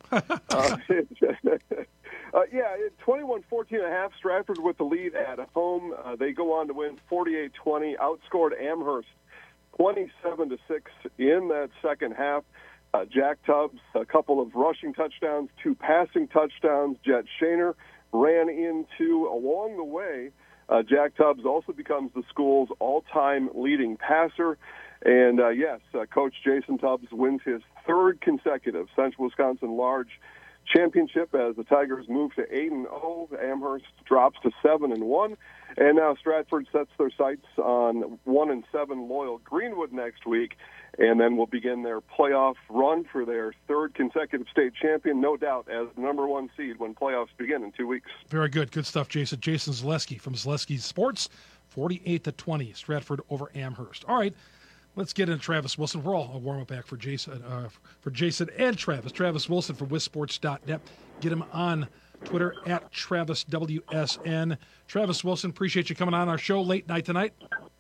[SPEAKER 8] Yeah, 21-14.5, Stratford with the lead at home. They go on to win 48-20, outscored Amherst 27-6 in that second half. Jack Tubbs, a couple of rushing touchdowns, 2 passing touchdowns. Jet Shaner ran into, along the way, Jack Tubbs also becomes the school's all-time leading passer. And, Coach Jason Tubbs wins his 3rd consecutive Central Wisconsin Large Championship as the Tigers move to 8-0. Amherst drops to 7-1. And now Stratford sets their sights on 1-7 Loyal Greenwood next week, and then will begin their playoff run for their 3rd consecutive state champion, no doubt, as the number 1 seed when playoffs begin in 2 weeks.
[SPEAKER 4] Very good. Good stuff, Jason. Jason Zaleski from Zaleski Sports, 48-20, Stratford over Amherst. All right, let's get into Travis Wilson. We're all a warm-up back for Jason and Travis. Travis Wilson from WisSports.net. Get him on Twitter at TravisWSN. Travis Wilson, appreciate you coming on our show late night tonight.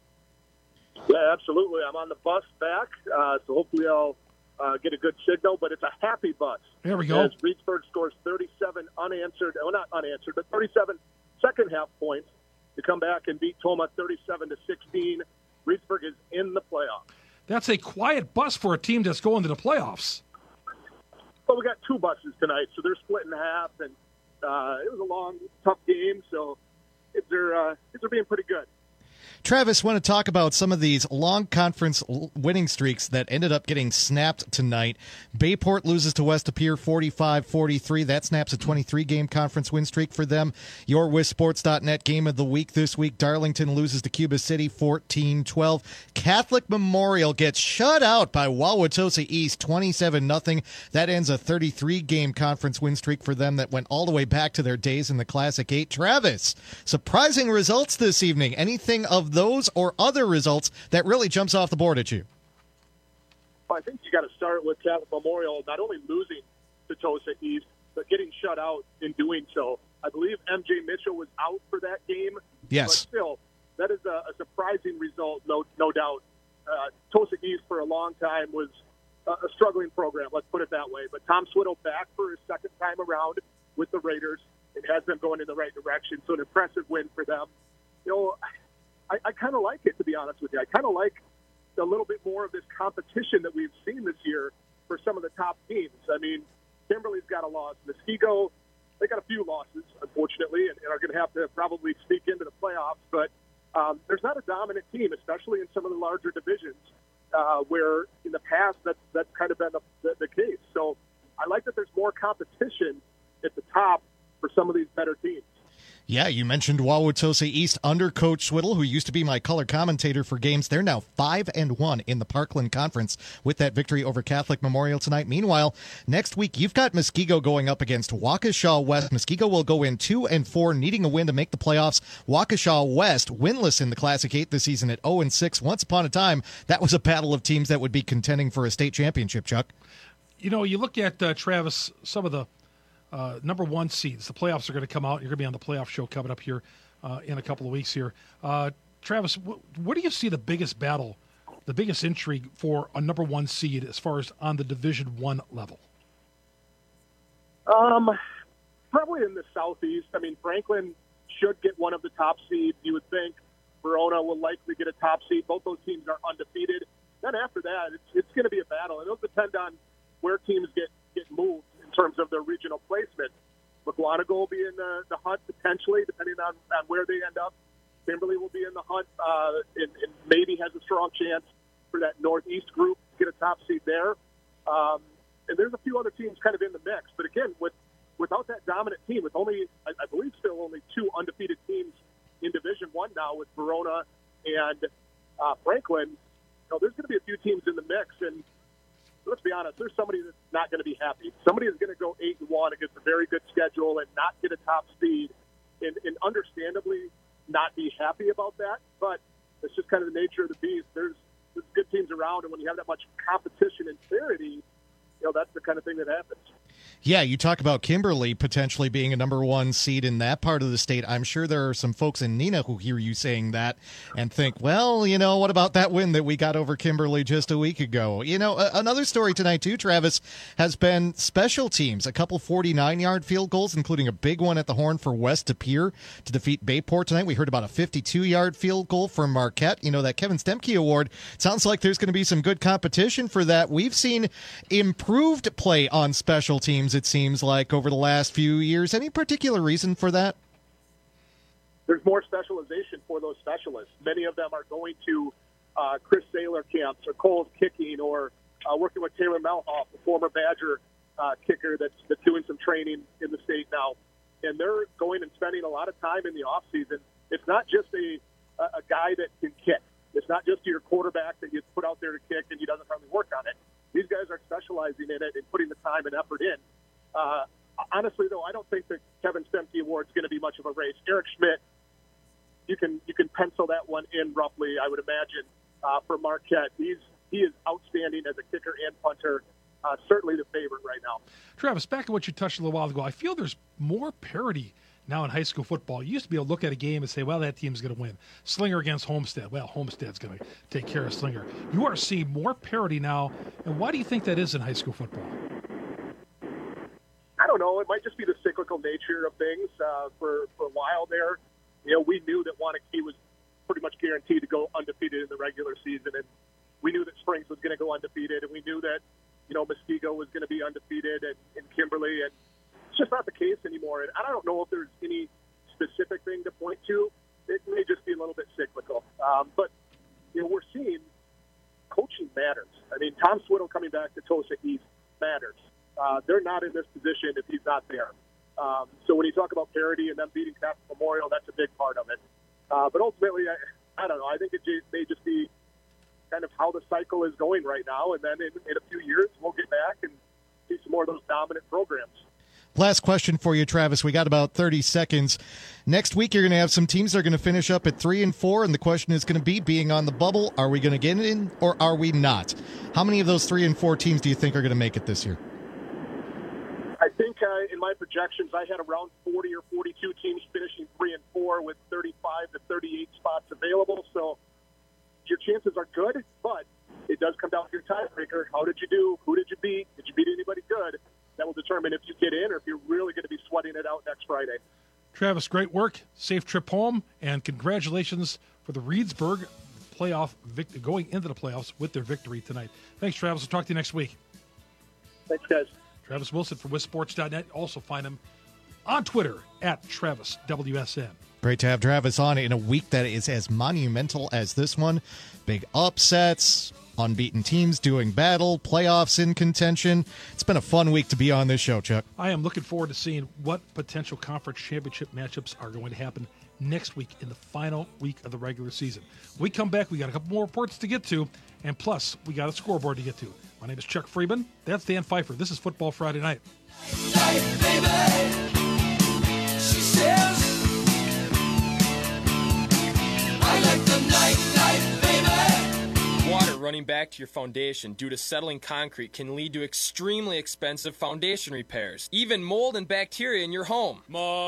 [SPEAKER 14] Yeah, absolutely. I'm on the bus back, so hopefully I'll get a good signal, but it's a happy bus.
[SPEAKER 4] There we go.
[SPEAKER 14] As Reedsburg scores 37 not unanswered, but 37 second-half points to come back and beat Toma 37-16. Reedsburg is in the playoffs.
[SPEAKER 4] That's a quiet bus for a team that's going to the playoffs.
[SPEAKER 14] Well, we got 2 buses tonight, so they're split in half, and it was a long, tough game, so they're being pretty good.
[SPEAKER 5] Travis, want to talk about some of these long conference winning streaks that ended up getting snapped tonight. Bayport loses to West Appear 45-43. That snaps a 23-game conference win streak for them. Your WisSports.net game of the week this week, Darlington loses to Cuba City 14-12. Catholic Memorial gets shut out by Wauwatosa East 27-0. That ends a 33-game conference win streak for them that went all the way back to their days in the Classic 8. Travis, surprising results this evening. Anything of those or other results that really jumps off the board at you?
[SPEAKER 14] I think you got to start with Catholic Memorial not only losing to Tosa East, but getting shut out in doing so. I believe MJ Mitchell was out for that game.
[SPEAKER 5] Yes.
[SPEAKER 14] But still, that is a surprising result, no doubt. Tosa East for a long time was a struggling program, let's put it that way. But Tom Swiddle back for his 2nd time around with the Raiders. It has them going in the right direction, so an impressive win for them. You know, I kind of like it, to be honest with you. I kind of like a little bit more of this competition that we've seen this year for some of the top teams. I mean, Kimberly's got a loss. Muskego, they got a few losses, unfortunately, and are going to have to probably sneak into the playoffs. But there's not a dominant team, especially in some of the larger divisions, where in the past that's kind of been the case. So I like that there's more competition at the top for some of these better teams.
[SPEAKER 5] Yeah, you mentioned Wauwatosa East under Coach Swiddle, who used to be my color commentator for games. They're now 5-1 in the Parkland Conference with that victory over Catholic Memorial tonight. Meanwhile, next week you've got Muskego going up against Waukesha West. Muskego will go in 2-4, needing a win to make the playoffs. Waukesha West winless in the Classic 8 this season at 0-6. Once upon a time, that was a battle of teams that would be contending for a state championship, Chuck.
[SPEAKER 4] You know, you look at, Travis, some of the number 1 seeds. The playoffs are going to come out. You're going to be on the playoff show coming up here in a couple of weeks here. Travis, what do you see the biggest battle, the biggest intrigue for a number 1 seed as far as on the Division I level?
[SPEAKER 14] Probably in the Southeast. I mean, Franklin should get one of the top seeds, you would think. Verona will likely get a top seed. Both those teams are undefeated. Then after that, it's going to be a battle. And it'll depend on where teams get moved in terms of their regional placement. McGuanago will be in the hunt potentially, depending on where they end up. Kimberly will be in the hunt and maybe has a strong chance for that Northeast group to get a top seed there. And there's a few other teams kind of in the mix. But again, without that dominant team, with only, I believe, still only 2 undefeated teams in Division I now with Verona and Franklin, there's going to be a few teams in the mix. And let's be honest, there's somebody that's not going to be happy. Somebody is going to go 8-1 against a very good schedule and not get a top seed, and understandably not be happy about that. But it's just kind of the nature of the beast. There's good teams around, and when you have that much competition and parity, that's the kind of thing that happens.
[SPEAKER 5] Yeah, you talk about Kimberly potentially being a number 1 seed in that part of the state. I'm sure there are some folks in Neenah who hear you saying that and think, well, what about that win that we got over Kimberly just a week ago? Another story tonight, too, Travis, has been special teams. A couple 49-yard field goals, including a big one at the horn for West De Pere to defeat Bayport tonight. We heard about a 52-yard field goal from Marquette. That Kevin Stemke Award. Sounds like there's going to be some good competition for that. We've seen improved play on special teams, it seems like, over the last few years. Any particular reason for that?
[SPEAKER 14] There's more specialization for those specialists. Many of them are going to Chris Saylor camps or Cole's kicking or working with Taylor Melhoff, the former Badger kicker that's doing some training in the state now. And they're going and spending a lot of time in the off season. It's not just a guy that can kick. It's not just your quarterback that you put out there to kick and he doesn't hardly work on it. These guys are specializing in it and putting the time and effort in. Honestly, though, I don't think the Kevin Stemke Award is going to be much of a race. Eric Schmidt, you can pencil that one in roughly, I would imagine, for Marquette. He is outstanding as a kicker and punter. Certainly the favorite right now.
[SPEAKER 4] Travis, back to what you touched a little while ago, I feel there's more parity now in high school football. You used to be able to look at a game and say, well, that team's going to win. Slinger against Homestead. Well, Homestead's going to take care of Slinger. You are seeing more parity now. And why do you think that is in high school football?
[SPEAKER 14] I don't know. It might just be the cyclical nature of things. For a while there, we knew that Wanakee was pretty much guaranteed to go undefeated in the regular season. And we knew that Springs was going to go undefeated. And we knew that, Muskego was going to be undefeated and Kimberly. And it's just not the case anymore. And I don't know if there's any specific thing to point to. It may just be a little bit cyclical. But, we're seeing coaching matters. I mean, Tom Swiddle coming back to Tosa East matters. They're not in this position if he's not there. So when you talk about parity and them beating Catholic Memorial, that's a big part of it. But ultimately, I don't know. I think it may just be kind of how the cycle is going right now. And then in a few years, we'll get back and see some more of those dominant programs.
[SPEAKER 5] Last question for you, Travis. We got about 30 seconds. Next week, you're going to have some teams that are going to finish up at 3-4, and the question is going to be, being on the bubble, are we going to get in or are we not? How many of those 3-4 teams do you think are going to make it this year?
[SPEAKER 14] I think in my projections, I had around 40 or 42 teams finishing 3-4 with 35 to 38 spots available. So your chances are good, but it does come down to your tiebreaker. How did you do? Who did you beat? Did you beat anybody good? That will determine if you get in or if you're really going to be sweating it out next Friday.
[SPEAKER 4] Travis, great work. Safe trip home, and congratulations for the Reedsburg playoff going into the playoffs with their victory tonight. Thanks, Travis. We'll talk to you next week.
[SPEAKER 14] Thanks, guys.
[SPEAKER 4] Travis Wilson from WisSports.net. Also find him on Twitter at TravisWSN.
[SPEAKER 5] Great to have Travis on in a week that is as monumental as this one. Big upsets, unbeaten teams doing battle, playoffs in contention. It's been a fun week to be on this show, Chuck.
[SPEAKER 4] I am looking forward to seeing what potential conference championship matchups are going to happen next week in the final week of the regular season. When we come back, we got a couple more reports to get to, and plus, we got a scoreboard to get to. My name is Chuck Freeman. That's Dan Pfeiffer. This is Football Friday Night.
[SPEAKER 10] Water running
[SPEAKER 1] running back to your foundation due to settling concrete can lead to extremely expensive foundation repairs, even mold and bacteria in your home.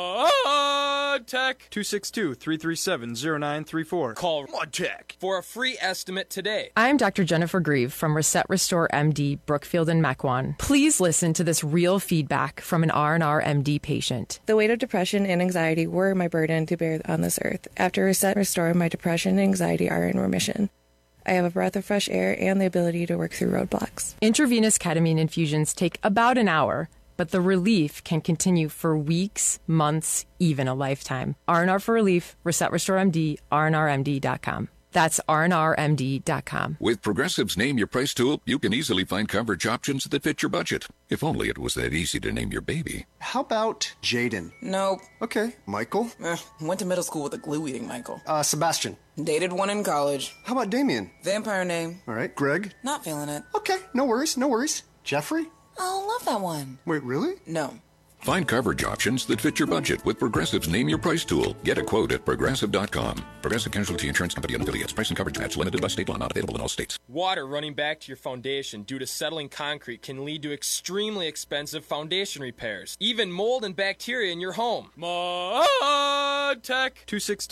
[SPEAKER 1] MudTech
[SPEAKER 2] 262-337-0934.
[SPEAKER 1] Call MudTech for a free estimate today.
[SPEAKER 23] I'm Dr. Jennifer Grieve from Reset Restore MD, Brookfield and Mequon. Please listen to this real feedback from an R&R MD patient.
[SPEAKER 15] The weight of depression and anxiety were my burden to bear on this earth. After Reset Restore, my depression and anxiety are in remission. I have a breath of fresh air and the ability to work through roadblocks.
[SPEAKER 23] Intravenous ketamine infusions take about an hour, but the relief can continue for weeks, months, even a lifetime. R&R for Relief, Reset Restore MD, rnrmd.com. That's rnrmd.com.
[SPEAKER 25] With Progressive's Name Your Price tool, you can easily find coverage options that fit your budget. If only it was that easy to name your baby.
[SPEAKER 26] How about Jaden?
[SPEAKER 27] Nope.
[SPEAKER 26] Okay. Michael?
[SPEAKER 27] Went to middle school with a glue-eating Michael.
[SPEAKER 26] Sebastian?
[SPEAKER 27] Dated one in college.
[SPEAKER 26] How about Damien?
[SPEAKER 27] Vampire name.
[SPEAKER 26] All right. Greg?
[SPEAKER 27] Not feeling it.
[SPEAKER 26] Okay. No worries. No worries. Jeffrey?
[SPEAKER 27] Oh, love that one.
[SPEAKER 26] Wait, really?
[SPEAKER 27] No.
[SPEAKER 25] Find coverage options that fit your budget with Progressive's Name Your Price tool. Get a quote at Progressive.com. Progressive Casualty Insurance Company and affiliates. Price and coverage match limited by state law. Not available in all states.
[SPEAKER 1] Water running back to your foundation due to settling concrete can lead to extremely expensive foundation repairs, even mold and bacteria in your home. MudTech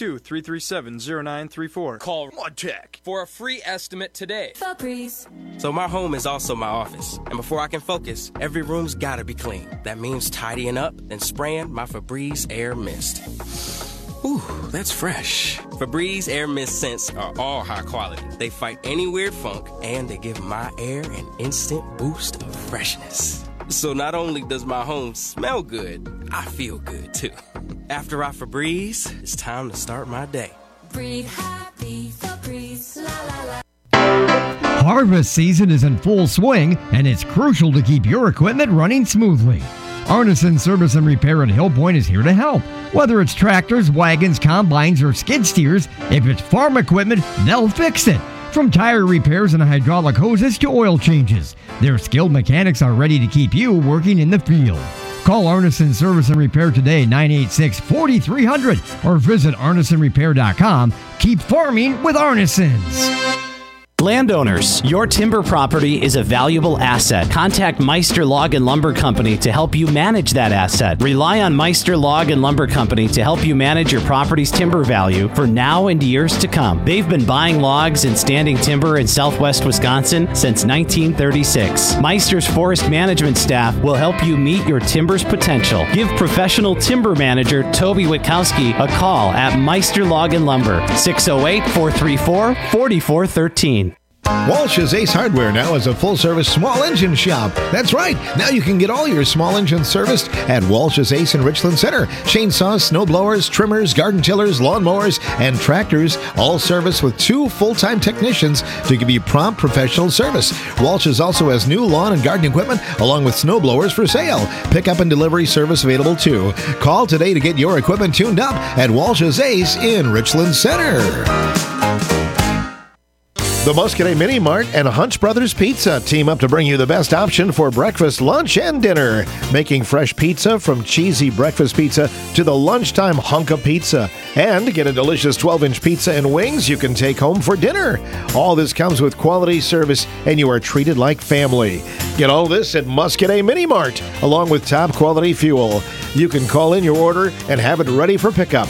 [SPEAKER 2] 262-337-0934.
[SPEAKER 1] Call MudTech for a free estimate today.
[SPEAKER 19] Febreze. So my home is also my office, and before I can focus, every room's gotta be clean. That means tidying up and spraying my Febreze Air Mist. Ooh, that's fresh. Febreze Air Mist scents are all high quality. They fight any weird funk, and they give my air an instant boost of freshness. So not only does my home smell good, I feel good too. After I Febreze, it's time to start my day.
[SPEAKER 10] Breathe happy, Febreze, la la la.
[SPEAKER 17] Harvest season is in full swing, and it's crucial to keep your equipment running smoothly. Arneson Service and Repair at Hill Point is here to help. Whether it's tractors, wagons, combines, or skid steers, if it's farm equipment, they'll fix it. From tire repairs and hydraulic hoses to oil changes, their skilled mechanics are ready to keep you working in the field. Call Arneson Service and Repair today, 986-4300, or visit arnesonrepair.com. Keep farming with Arnesons.
[SPEAKER 18] Landowners, your timber property is a valuable asset. Contact Meister Log and Lumber Company to help you manage that asset. Rely on Meister Log and Lumber Company to help you manage your property's timber value for now and years to come. They've been buying logs and standing timber in southwest Wisconsin since 1936. Meister's forest management staff will help you meet your timber's potential. Give professional timber manager Toby Witkowski a call at Meister Log and Lumber, 608-434-4413.
[SPEAKER 16] Walsh's Ace Hardware now is a full-service small engine shop. That's right. Now you can get all your small engines serviced at Walsh's Ace in Richland Center. Chainsaws, snowblowers, trimmers, garden tillers, lawnmowers, and tractors, all serviced with 2 full-time technicians to give you prompt professional service. Walsh's also has new lawn and garden equipment along with snowblowers for sale. Pickup and delivery service available too. Call today to get your equipment tuned up at Walsh's Ace in Richland Center. The Muscadet Mini Mart and Hunt's Brothers Pizza team up to bring you the best option for breakfast, lunch, and dinner. Making fresh pizza from cheesy breakfast pizza to the lunchtime hunk of pizza. And get a delicious 12-inch pizza and wings you can take home for dinner. All this comes with quality service, and you are treated like family. Get all this at Muscadet Mini Mart, along with top-quality fuel. You can call in your order and have it ready for pickup.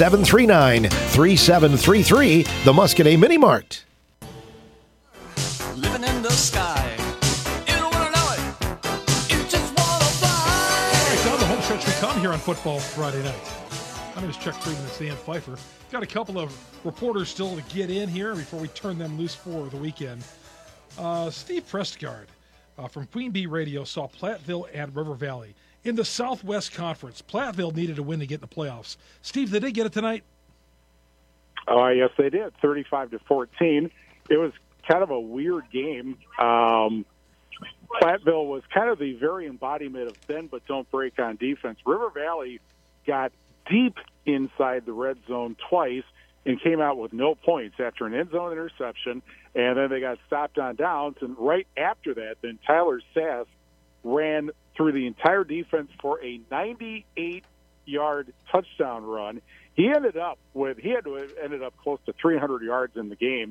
[SPEAKER 16] 739-3733, the Muscadet Mini Mart.
[SPEAKER 10] Living in the sky. You don't want to know it. You just want to fly.
[SPEAKER 4] All right, down the home stretch we come here on Football Friday night. My name is Chuck Friedman and Dan Pfeiffer. Got a couple of reporters still to get in here before we turn them loose for the weekend. Steve Prestgard from Queen Bee Radio saw Platteville and River Valley in the Southwest Conference. Platteville needed a win to get in the playoffs. Steve, did they get it tonight?
[SPEAKER 20] Oh, yes, they did. 35-14. It was kind of a weird game. Platteville was kind of the very embodiment of bend but don't break on defense. River Valley got deep inside the red zone twice and came out with no points after an end zone interception, and then they got stopped on downs. And right after that, then Tyler Sass ran through the entire defense for a 98-yard touchdown run. He had to have ended up close to 300 yards in the game.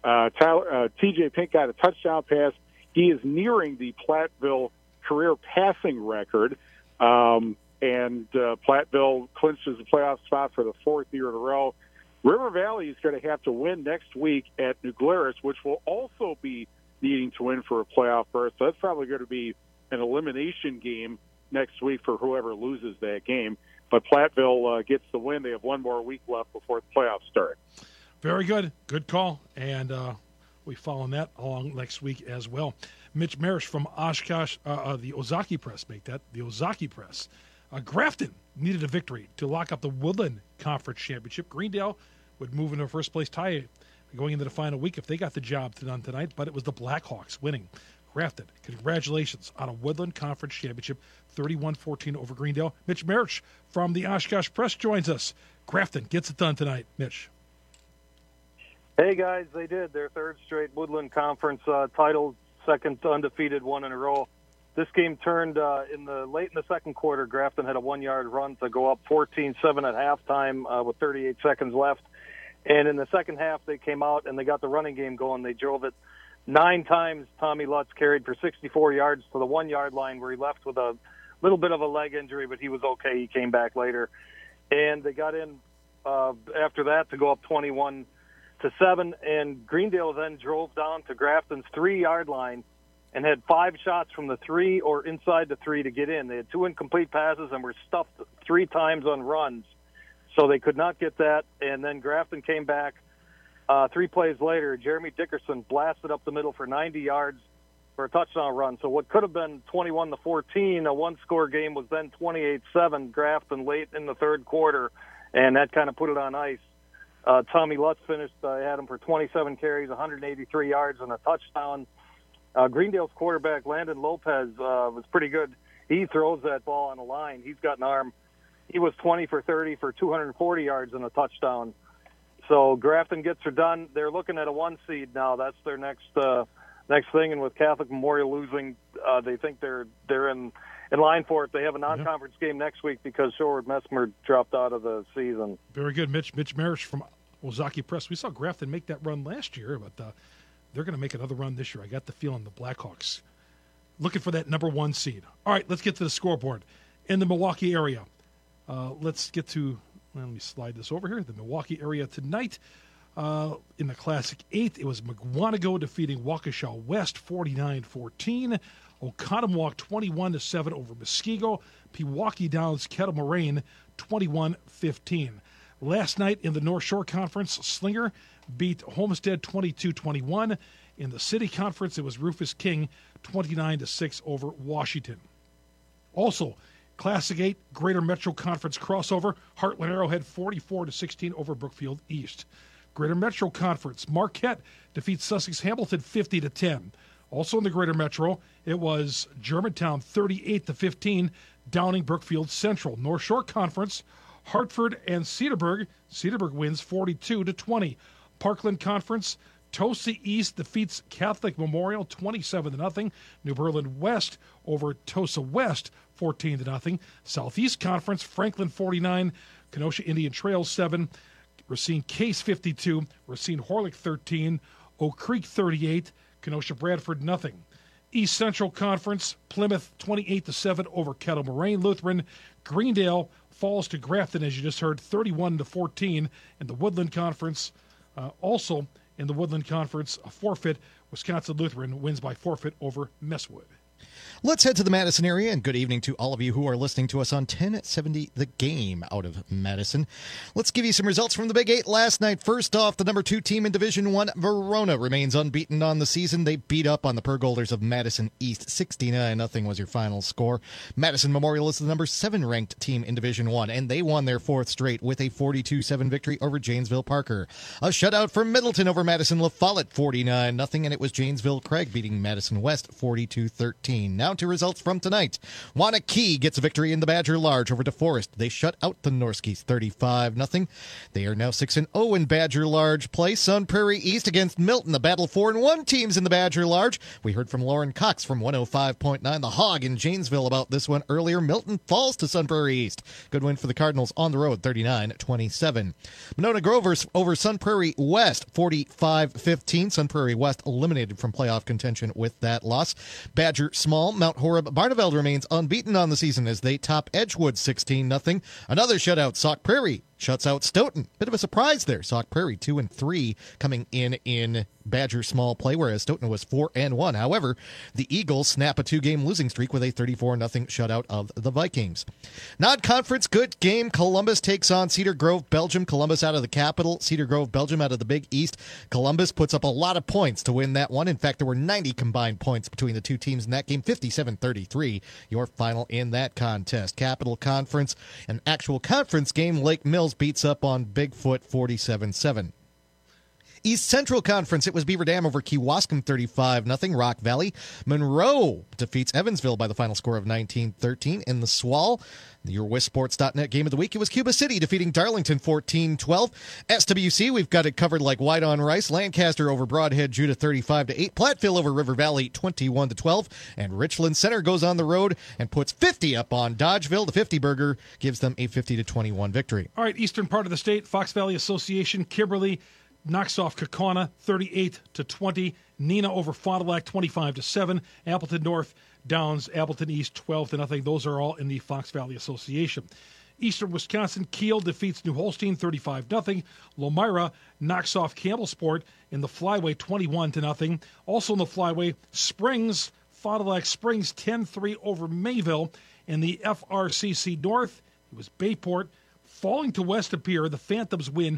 [SPEAKER 20] TJ Pink got a touchdown pass. He is nearing the Platteville career passing record, and Platteville clinches the playoff spot for the fourth year in a row. River Valley is going to have to win next week at New Glarus, which will also be needing to win for a playoff berth. So that's probably going to be an elimination game next week for whoever loses that game. But Platteville gets the win. They have one more week left before the playoffs start.
[SPEAKER 4] Very good. Good call. And we follow that along next week as well. Mitch Marish from Oshkosh, the Ozaki Press, the Ozaki Press. Grafton needed a victory to lock up the Woodland Conference Championship. Greendale would move into a first-place tie going into the final week if they got the job done tonight, but it was the Blackhawks winning. Grafton, congratulations on a Woodland Conference Championship, 31-14 over Greendale. Mitch Marish from the Oshkosh Press joins us. Grafton gets it done tonight. Mitch.
[SPEAKER 2] Hey, guys, they did. Their third straight Woodland Conference title, second undefeated one in a row. This game turned late in the second quarter. Grafton had a 1-yard run to go up 14-7 at halftime with 38 seconds left. And in the second half, they came out and they got the running game going. They drove it 9 times. Tommy Lutz carried for 64 yards to the 1-yard line where he left with a little bit of a leg injury, but he was okay. He came back later. And they got in after that to go up 21-7. And Greendale then drove down to Grafton's 3-yard line and had 5 shots from the 3 or inside the 3 to get in. They had 2 incomplete passes and were stuffed 3 times on runs. So they could not get that. And then Grafton came back 3 plays later. Jeremy Dickerson blasted up the middle for 90 yards for a touchdown run. So what could have been 21-14, a one-score game, was then 28-7 Grafton late in the third quarter, and that kind of put it on ice. Tommy Lutz finished, had him for 27 carries, 183 yards, and a touchdown. Greendale's quarterback, Landon Lopez, was pretty good. He throws that ball on the line. He's got an arm. He was 20 for 30 for 240 yards and a touchdown. So Grafton gets her done. They're looking at a 1 seed now. That's their next thing. And with Catholic Memorial losing, they think they're in line for it. They have a non-conference game next week because Sherwood Messmer dropped out of the season.
[SPEAKER 4] Very good, Mitch. Mitch Marish from Ozaki Press. We saw Grafton make that run last year, but they're going to make another run this year. I got the feeling the Blackhawks looking for that number 1 seed. All right, let's get to the scoreboard in the Milwaukee area. Let's get to, let me slide this over here, the Milwaukee area tonight. In the Classic 8, it was McWanago defeating Waukesha West 49-14. Oconomowoc 21-7 over Muskego. Pewaukee Downs Kettle Moraine 21-15. Last night in the North Shore Conference, Slinger beat Homestead 22-21. In the City Conference, it was Rufus King 29-6 over Washington. Also, Classic 8 Greater Metro Conference crossover, Heartland Arrowhead 44-16 over Brookfield East. Greater Metro Conference, Marquette defeats Sussex Hamilton 50-10. Also in the Greater Metro, it was Germantown 38-15, downing Brookfield Central. North Shore Conference, Hartford and Cedarburg. Cedarburg wins 42-20. Parkland Conference, Tosa East defeats Catholic Memorial 27-0. New Berlin West over Tosa West 14-0. Southeast Conference, Franklin 49, Kenosha Indian Trails 7, Racine Case 52, Racine Horlick 13, Oak Creek 38, Kenosha Bradford 0. East Central Conference, Plymouth 28-7 over Kettle Moraine Lutheran. Greendale falls to Grafton, as you just heard, 31-14. In the Woodland Conference, also in the Woodland Conference, a forfeit. Wisconsin Lutheran wins by forfeit over Messwood.
[SPEAKER 5] Let's head to the Madison area, and good evening to all of you who are listening to us on 1070 The Game out of Madison. Let's give you some results from the Big 8 last night. First off, the number 2 team in Division 1, Verona, remains unbeaten on the season. They beat up on the Pergolders of Madison East. 69-0 was your final score. Madison Memorial is the number 7 ranked team in Division 1, and they won their 4th straight with a 42-7 victory over Janesville Parker. A shutout for Middleton over Madison La Follette, 49-0, and it was Janesville Craig beating Madison West 42-13. Now to results from tonight. Wanakee gets a victory in the Badger Large over DeForest. They shut out the Norskies 35-0. They are now 6-0 in Badger Large play. Sun Prairie East against Milton. The battle 4-1 teams in the Badger Large. We heard from Lauren Cox from 105.9 The Hog in Janesville about this one earlier. Milton falls to Sun Prairie East. Good win for the Cardinals on the road, 39-27. Monona Grover over Sun Prairie West, 45-15. Sun Prairie West eliminated from playoff contention with that loss. Badger Small, Mount Horeb Barneveld remains unbeaten on the season as they top Edgewood 16-0. Another shutout, Sauk Prairie shuts out Stoughton. Bit of a surprise there. Sauk Prairie 2-3 coming in Badger Small play, whereas Stoughton was 4-1. However, the Eagles snap a 2-game losing streak with a 34-0 shutout of the Vikings. Non-conference good game. Columbus takes on Cedar Grove, Belgium. Columbus out of the capital, Cedar Grove, Belgium out of the Big East. Columbus puts up a lot of points to win that one. In fact, there were 90 combined points between the two teams in that game, 57-33. Your final in that contest. Capital Conference, an actual conference game. Lake Mills beats up on Bigfoot 47-7. East Central Conference, it was Beaver Dam over Kewaskum 35-0. Rock Valley. Monroe defeats Evansville by the final score of 19-13. In the SWAL, your WisSports.net game of the week, it was Cuba City defeating Darlington 14-12. SWC, we've got it covered like white on rice. Lancaster over Broadhead Judah 35-8. Platteville over River Valley 21-12. And Richland Center goes on the road and puts 50 up on Dodgeville. The 50 burger gives them a 50-21 victory.
[SPEAKER 4] All right, eastern part of the state, Fox Valley Association, Kimberly knocks off Kaukauna 38-20. Neenah over Fond du Lac 25-7. Appleton North downs Appleton East 12-0. Those are all in the Fox Valley Association. Eastern Wisconsin, Kiel defeats New Holstein 35-0. Lomira knocks off Campbellsport in the Flyway 21-0. Also in the Flyway, Springs, Fond du Lac Springs 10-3 over Mayville. In the FRCC North, it was Bayport falling to West Appear. The Phantoms win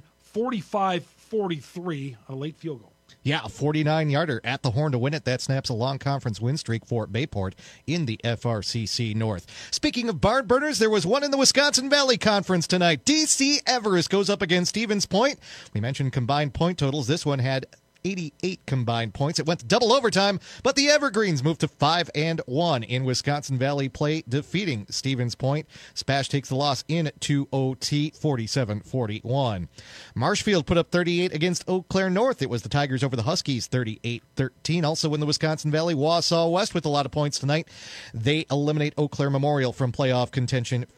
[SPEAKER 4] 45-43 on a late field goal.
[SPEAKER 5] Yeah, a 49-yarder at the horn to win it. That snaps a long conference win streak for Bayport in the FRCC North. Speaking of barn burners, there was one in the Wisconsin Valley Conference tonight. DC Everest goes up against Stevens Point. We mentioned combined point totals. This one had 88 combined points. It went to double overtime, but the Evergreens moved to 5-1 in Wisconsin Valley play, defeating Stevens Point. Spash takes the loss into OT, 47-41. Marshfield put up 38 against Eau Claire North. It was the Tigers over the Huskies, 38-13. Also in the Wisconsin Valley, Wausau West with a lot of points tonight. They eliminate Eau Claire Memorial from playoff contention,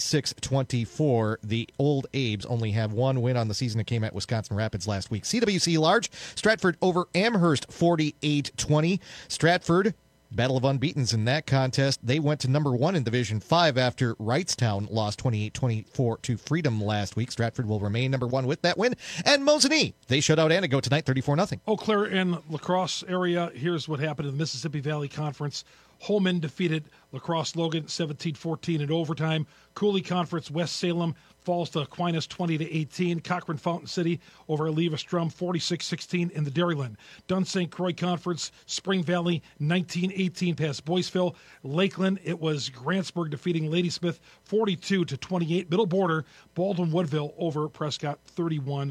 [SPEAKER 5] 56-24. The Old Abes only have one win on the season. It came at Wisconsin Rapids last week. CWC Large, Stratford over Amherst 48-20. Stratford, battle of unbeatens in that contest. They went to number 1 in Division 5 after Wrightstown lost 28-24 to Freedom last week. Stratford will remain number 1 with that win. And Mosinee, they shut out Antigo tonight 34-0.
[SPEAKER 4] Eau Claire and La Crosse area, here's what happened in the Mississippi Valley Conference. Holman defeated La Crosse Logan 17-14 in overtime. Cooley Conference, West Salem falls to Aquinas 20-18. Cochrane Fountain City over Aleva Strum 46-16 in the Dairyland. Dunn St. Croix Conference, Spring Valley 19-18 past Boyceville. Lakeland, it was Grantsburg defeating Ladysmith 42-28. Middle Border, Baldwin Woodville over Prescott 41-30.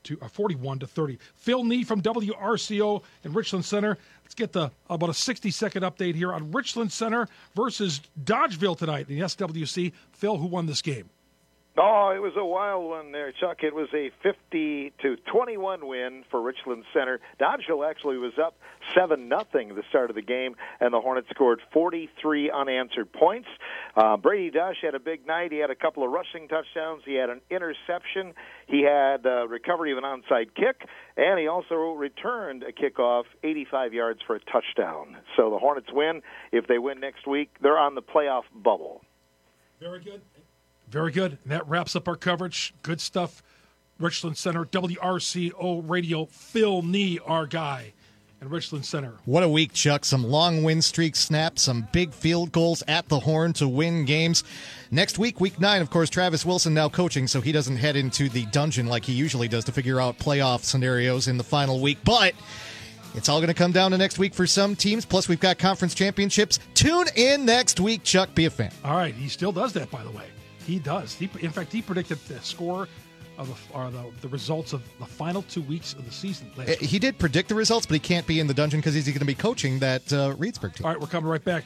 [SPEAKER 4] Phil Nee from WRCO in Richland Center. Let's get about a 60-second update here on Richland Center versus Dodgeville tonight in the SWC. Phil, who won this game?
[SPEAKER 3] Oh, it was a wild one there, Chuck. It was a 50-21 win for Richland Center. Dodgeville actually was up 7-0 at the start of the game, and the Hornets scored 43 unanswered points. Brady Dush had a big night. He had a couple of rushing touchdowns. He had an interception. He had a recovery of an onside kick, and he also returned a kickoff 85 yards for a touchdown. So the Hornets win. If they win next week, they're on the playoff bubble.
[SPEAKER 4] Very good. Very good. And that wraps up our coverage. Good stuff. Richland Center, WRCO Radio, Phil Nee, our guy in Richland Center.
[SPEAKER 5] What a week, Chuck. Some long win streaks snapped, some big field goals at the horn to win games. Next week, week 9, of course, Travis Wilson now coaching, so he doesn't head into the dungeon like he usually does to figure out playoff scenarios in the final week. But it's all going to come down to next week for some teams. Plus, we've got conference championships. Tune in next week, Chuck. Be a fan.
[SPEAKER 4] All right. He still does that, by the way. He does. In fact, he predicted the score of the results of the final 2 weeks of the season last week.
[SPEAKER 5] He did predict the results, but he can't be in the dungeon because he's going to be coaching that Reedsburg team.
[SPEAKER 4] All right, we're coming right back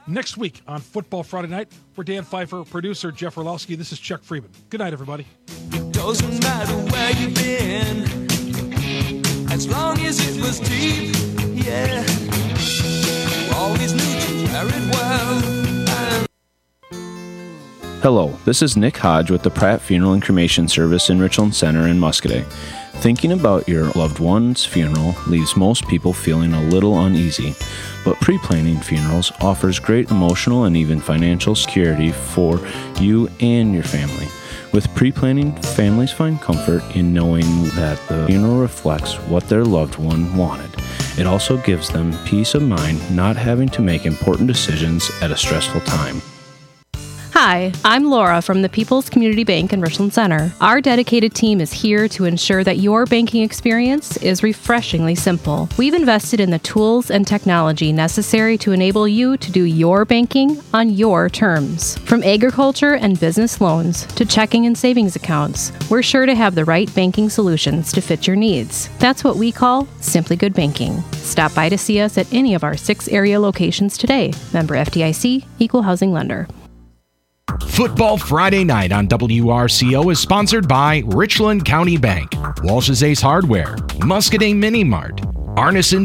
[SPEAKER 4] next week on Football Friday Night. For Dan Pfeiffer, producer Jeff Orlowski, this is Chuck Freeman. Good night, everybody.
[SPEAKER 10] Doesn't matter where you've been, as long as it was deep, yeah. You always knew to wear it well.
[SPEAKER 7] Hello, this is Nick Hodge with the Pratt Funeral and Cremation Service in Richland Center in Muscoda. Thinking about your loved one's funeral leaves most people feeling a little uneasy, but pre-planning funerals offers great emotional and even financial security for you and your family. With pre-planning, families find comfort in knowing that the funeral reflects what their loved one wanted. It also gives them peace of mind not having to make important decisions at a stressful time.
[SPEAKER 9] Hi, I'm Laura from the People's Community Bank in Richland Center. Our dedicated team is here to ensure that your banking experience is refreshingly simple. We've invested in the tools and technology necessary to enable you to do your banking on your terms. From agriculture and business loans to checking and savings accounts, we're sure to have the right banking solutions to fit your needs. That's what we call Simply Good Banking. Stop by to see us at any of our 6 area locations today. Member FDIC, Equal Housing Lender.
[SPEAKER 11] Football Friday Night on WRCO is sponsored by Richland County Bank, Walsh's Ace Hardware, Muscoda Mini Mart, Arneson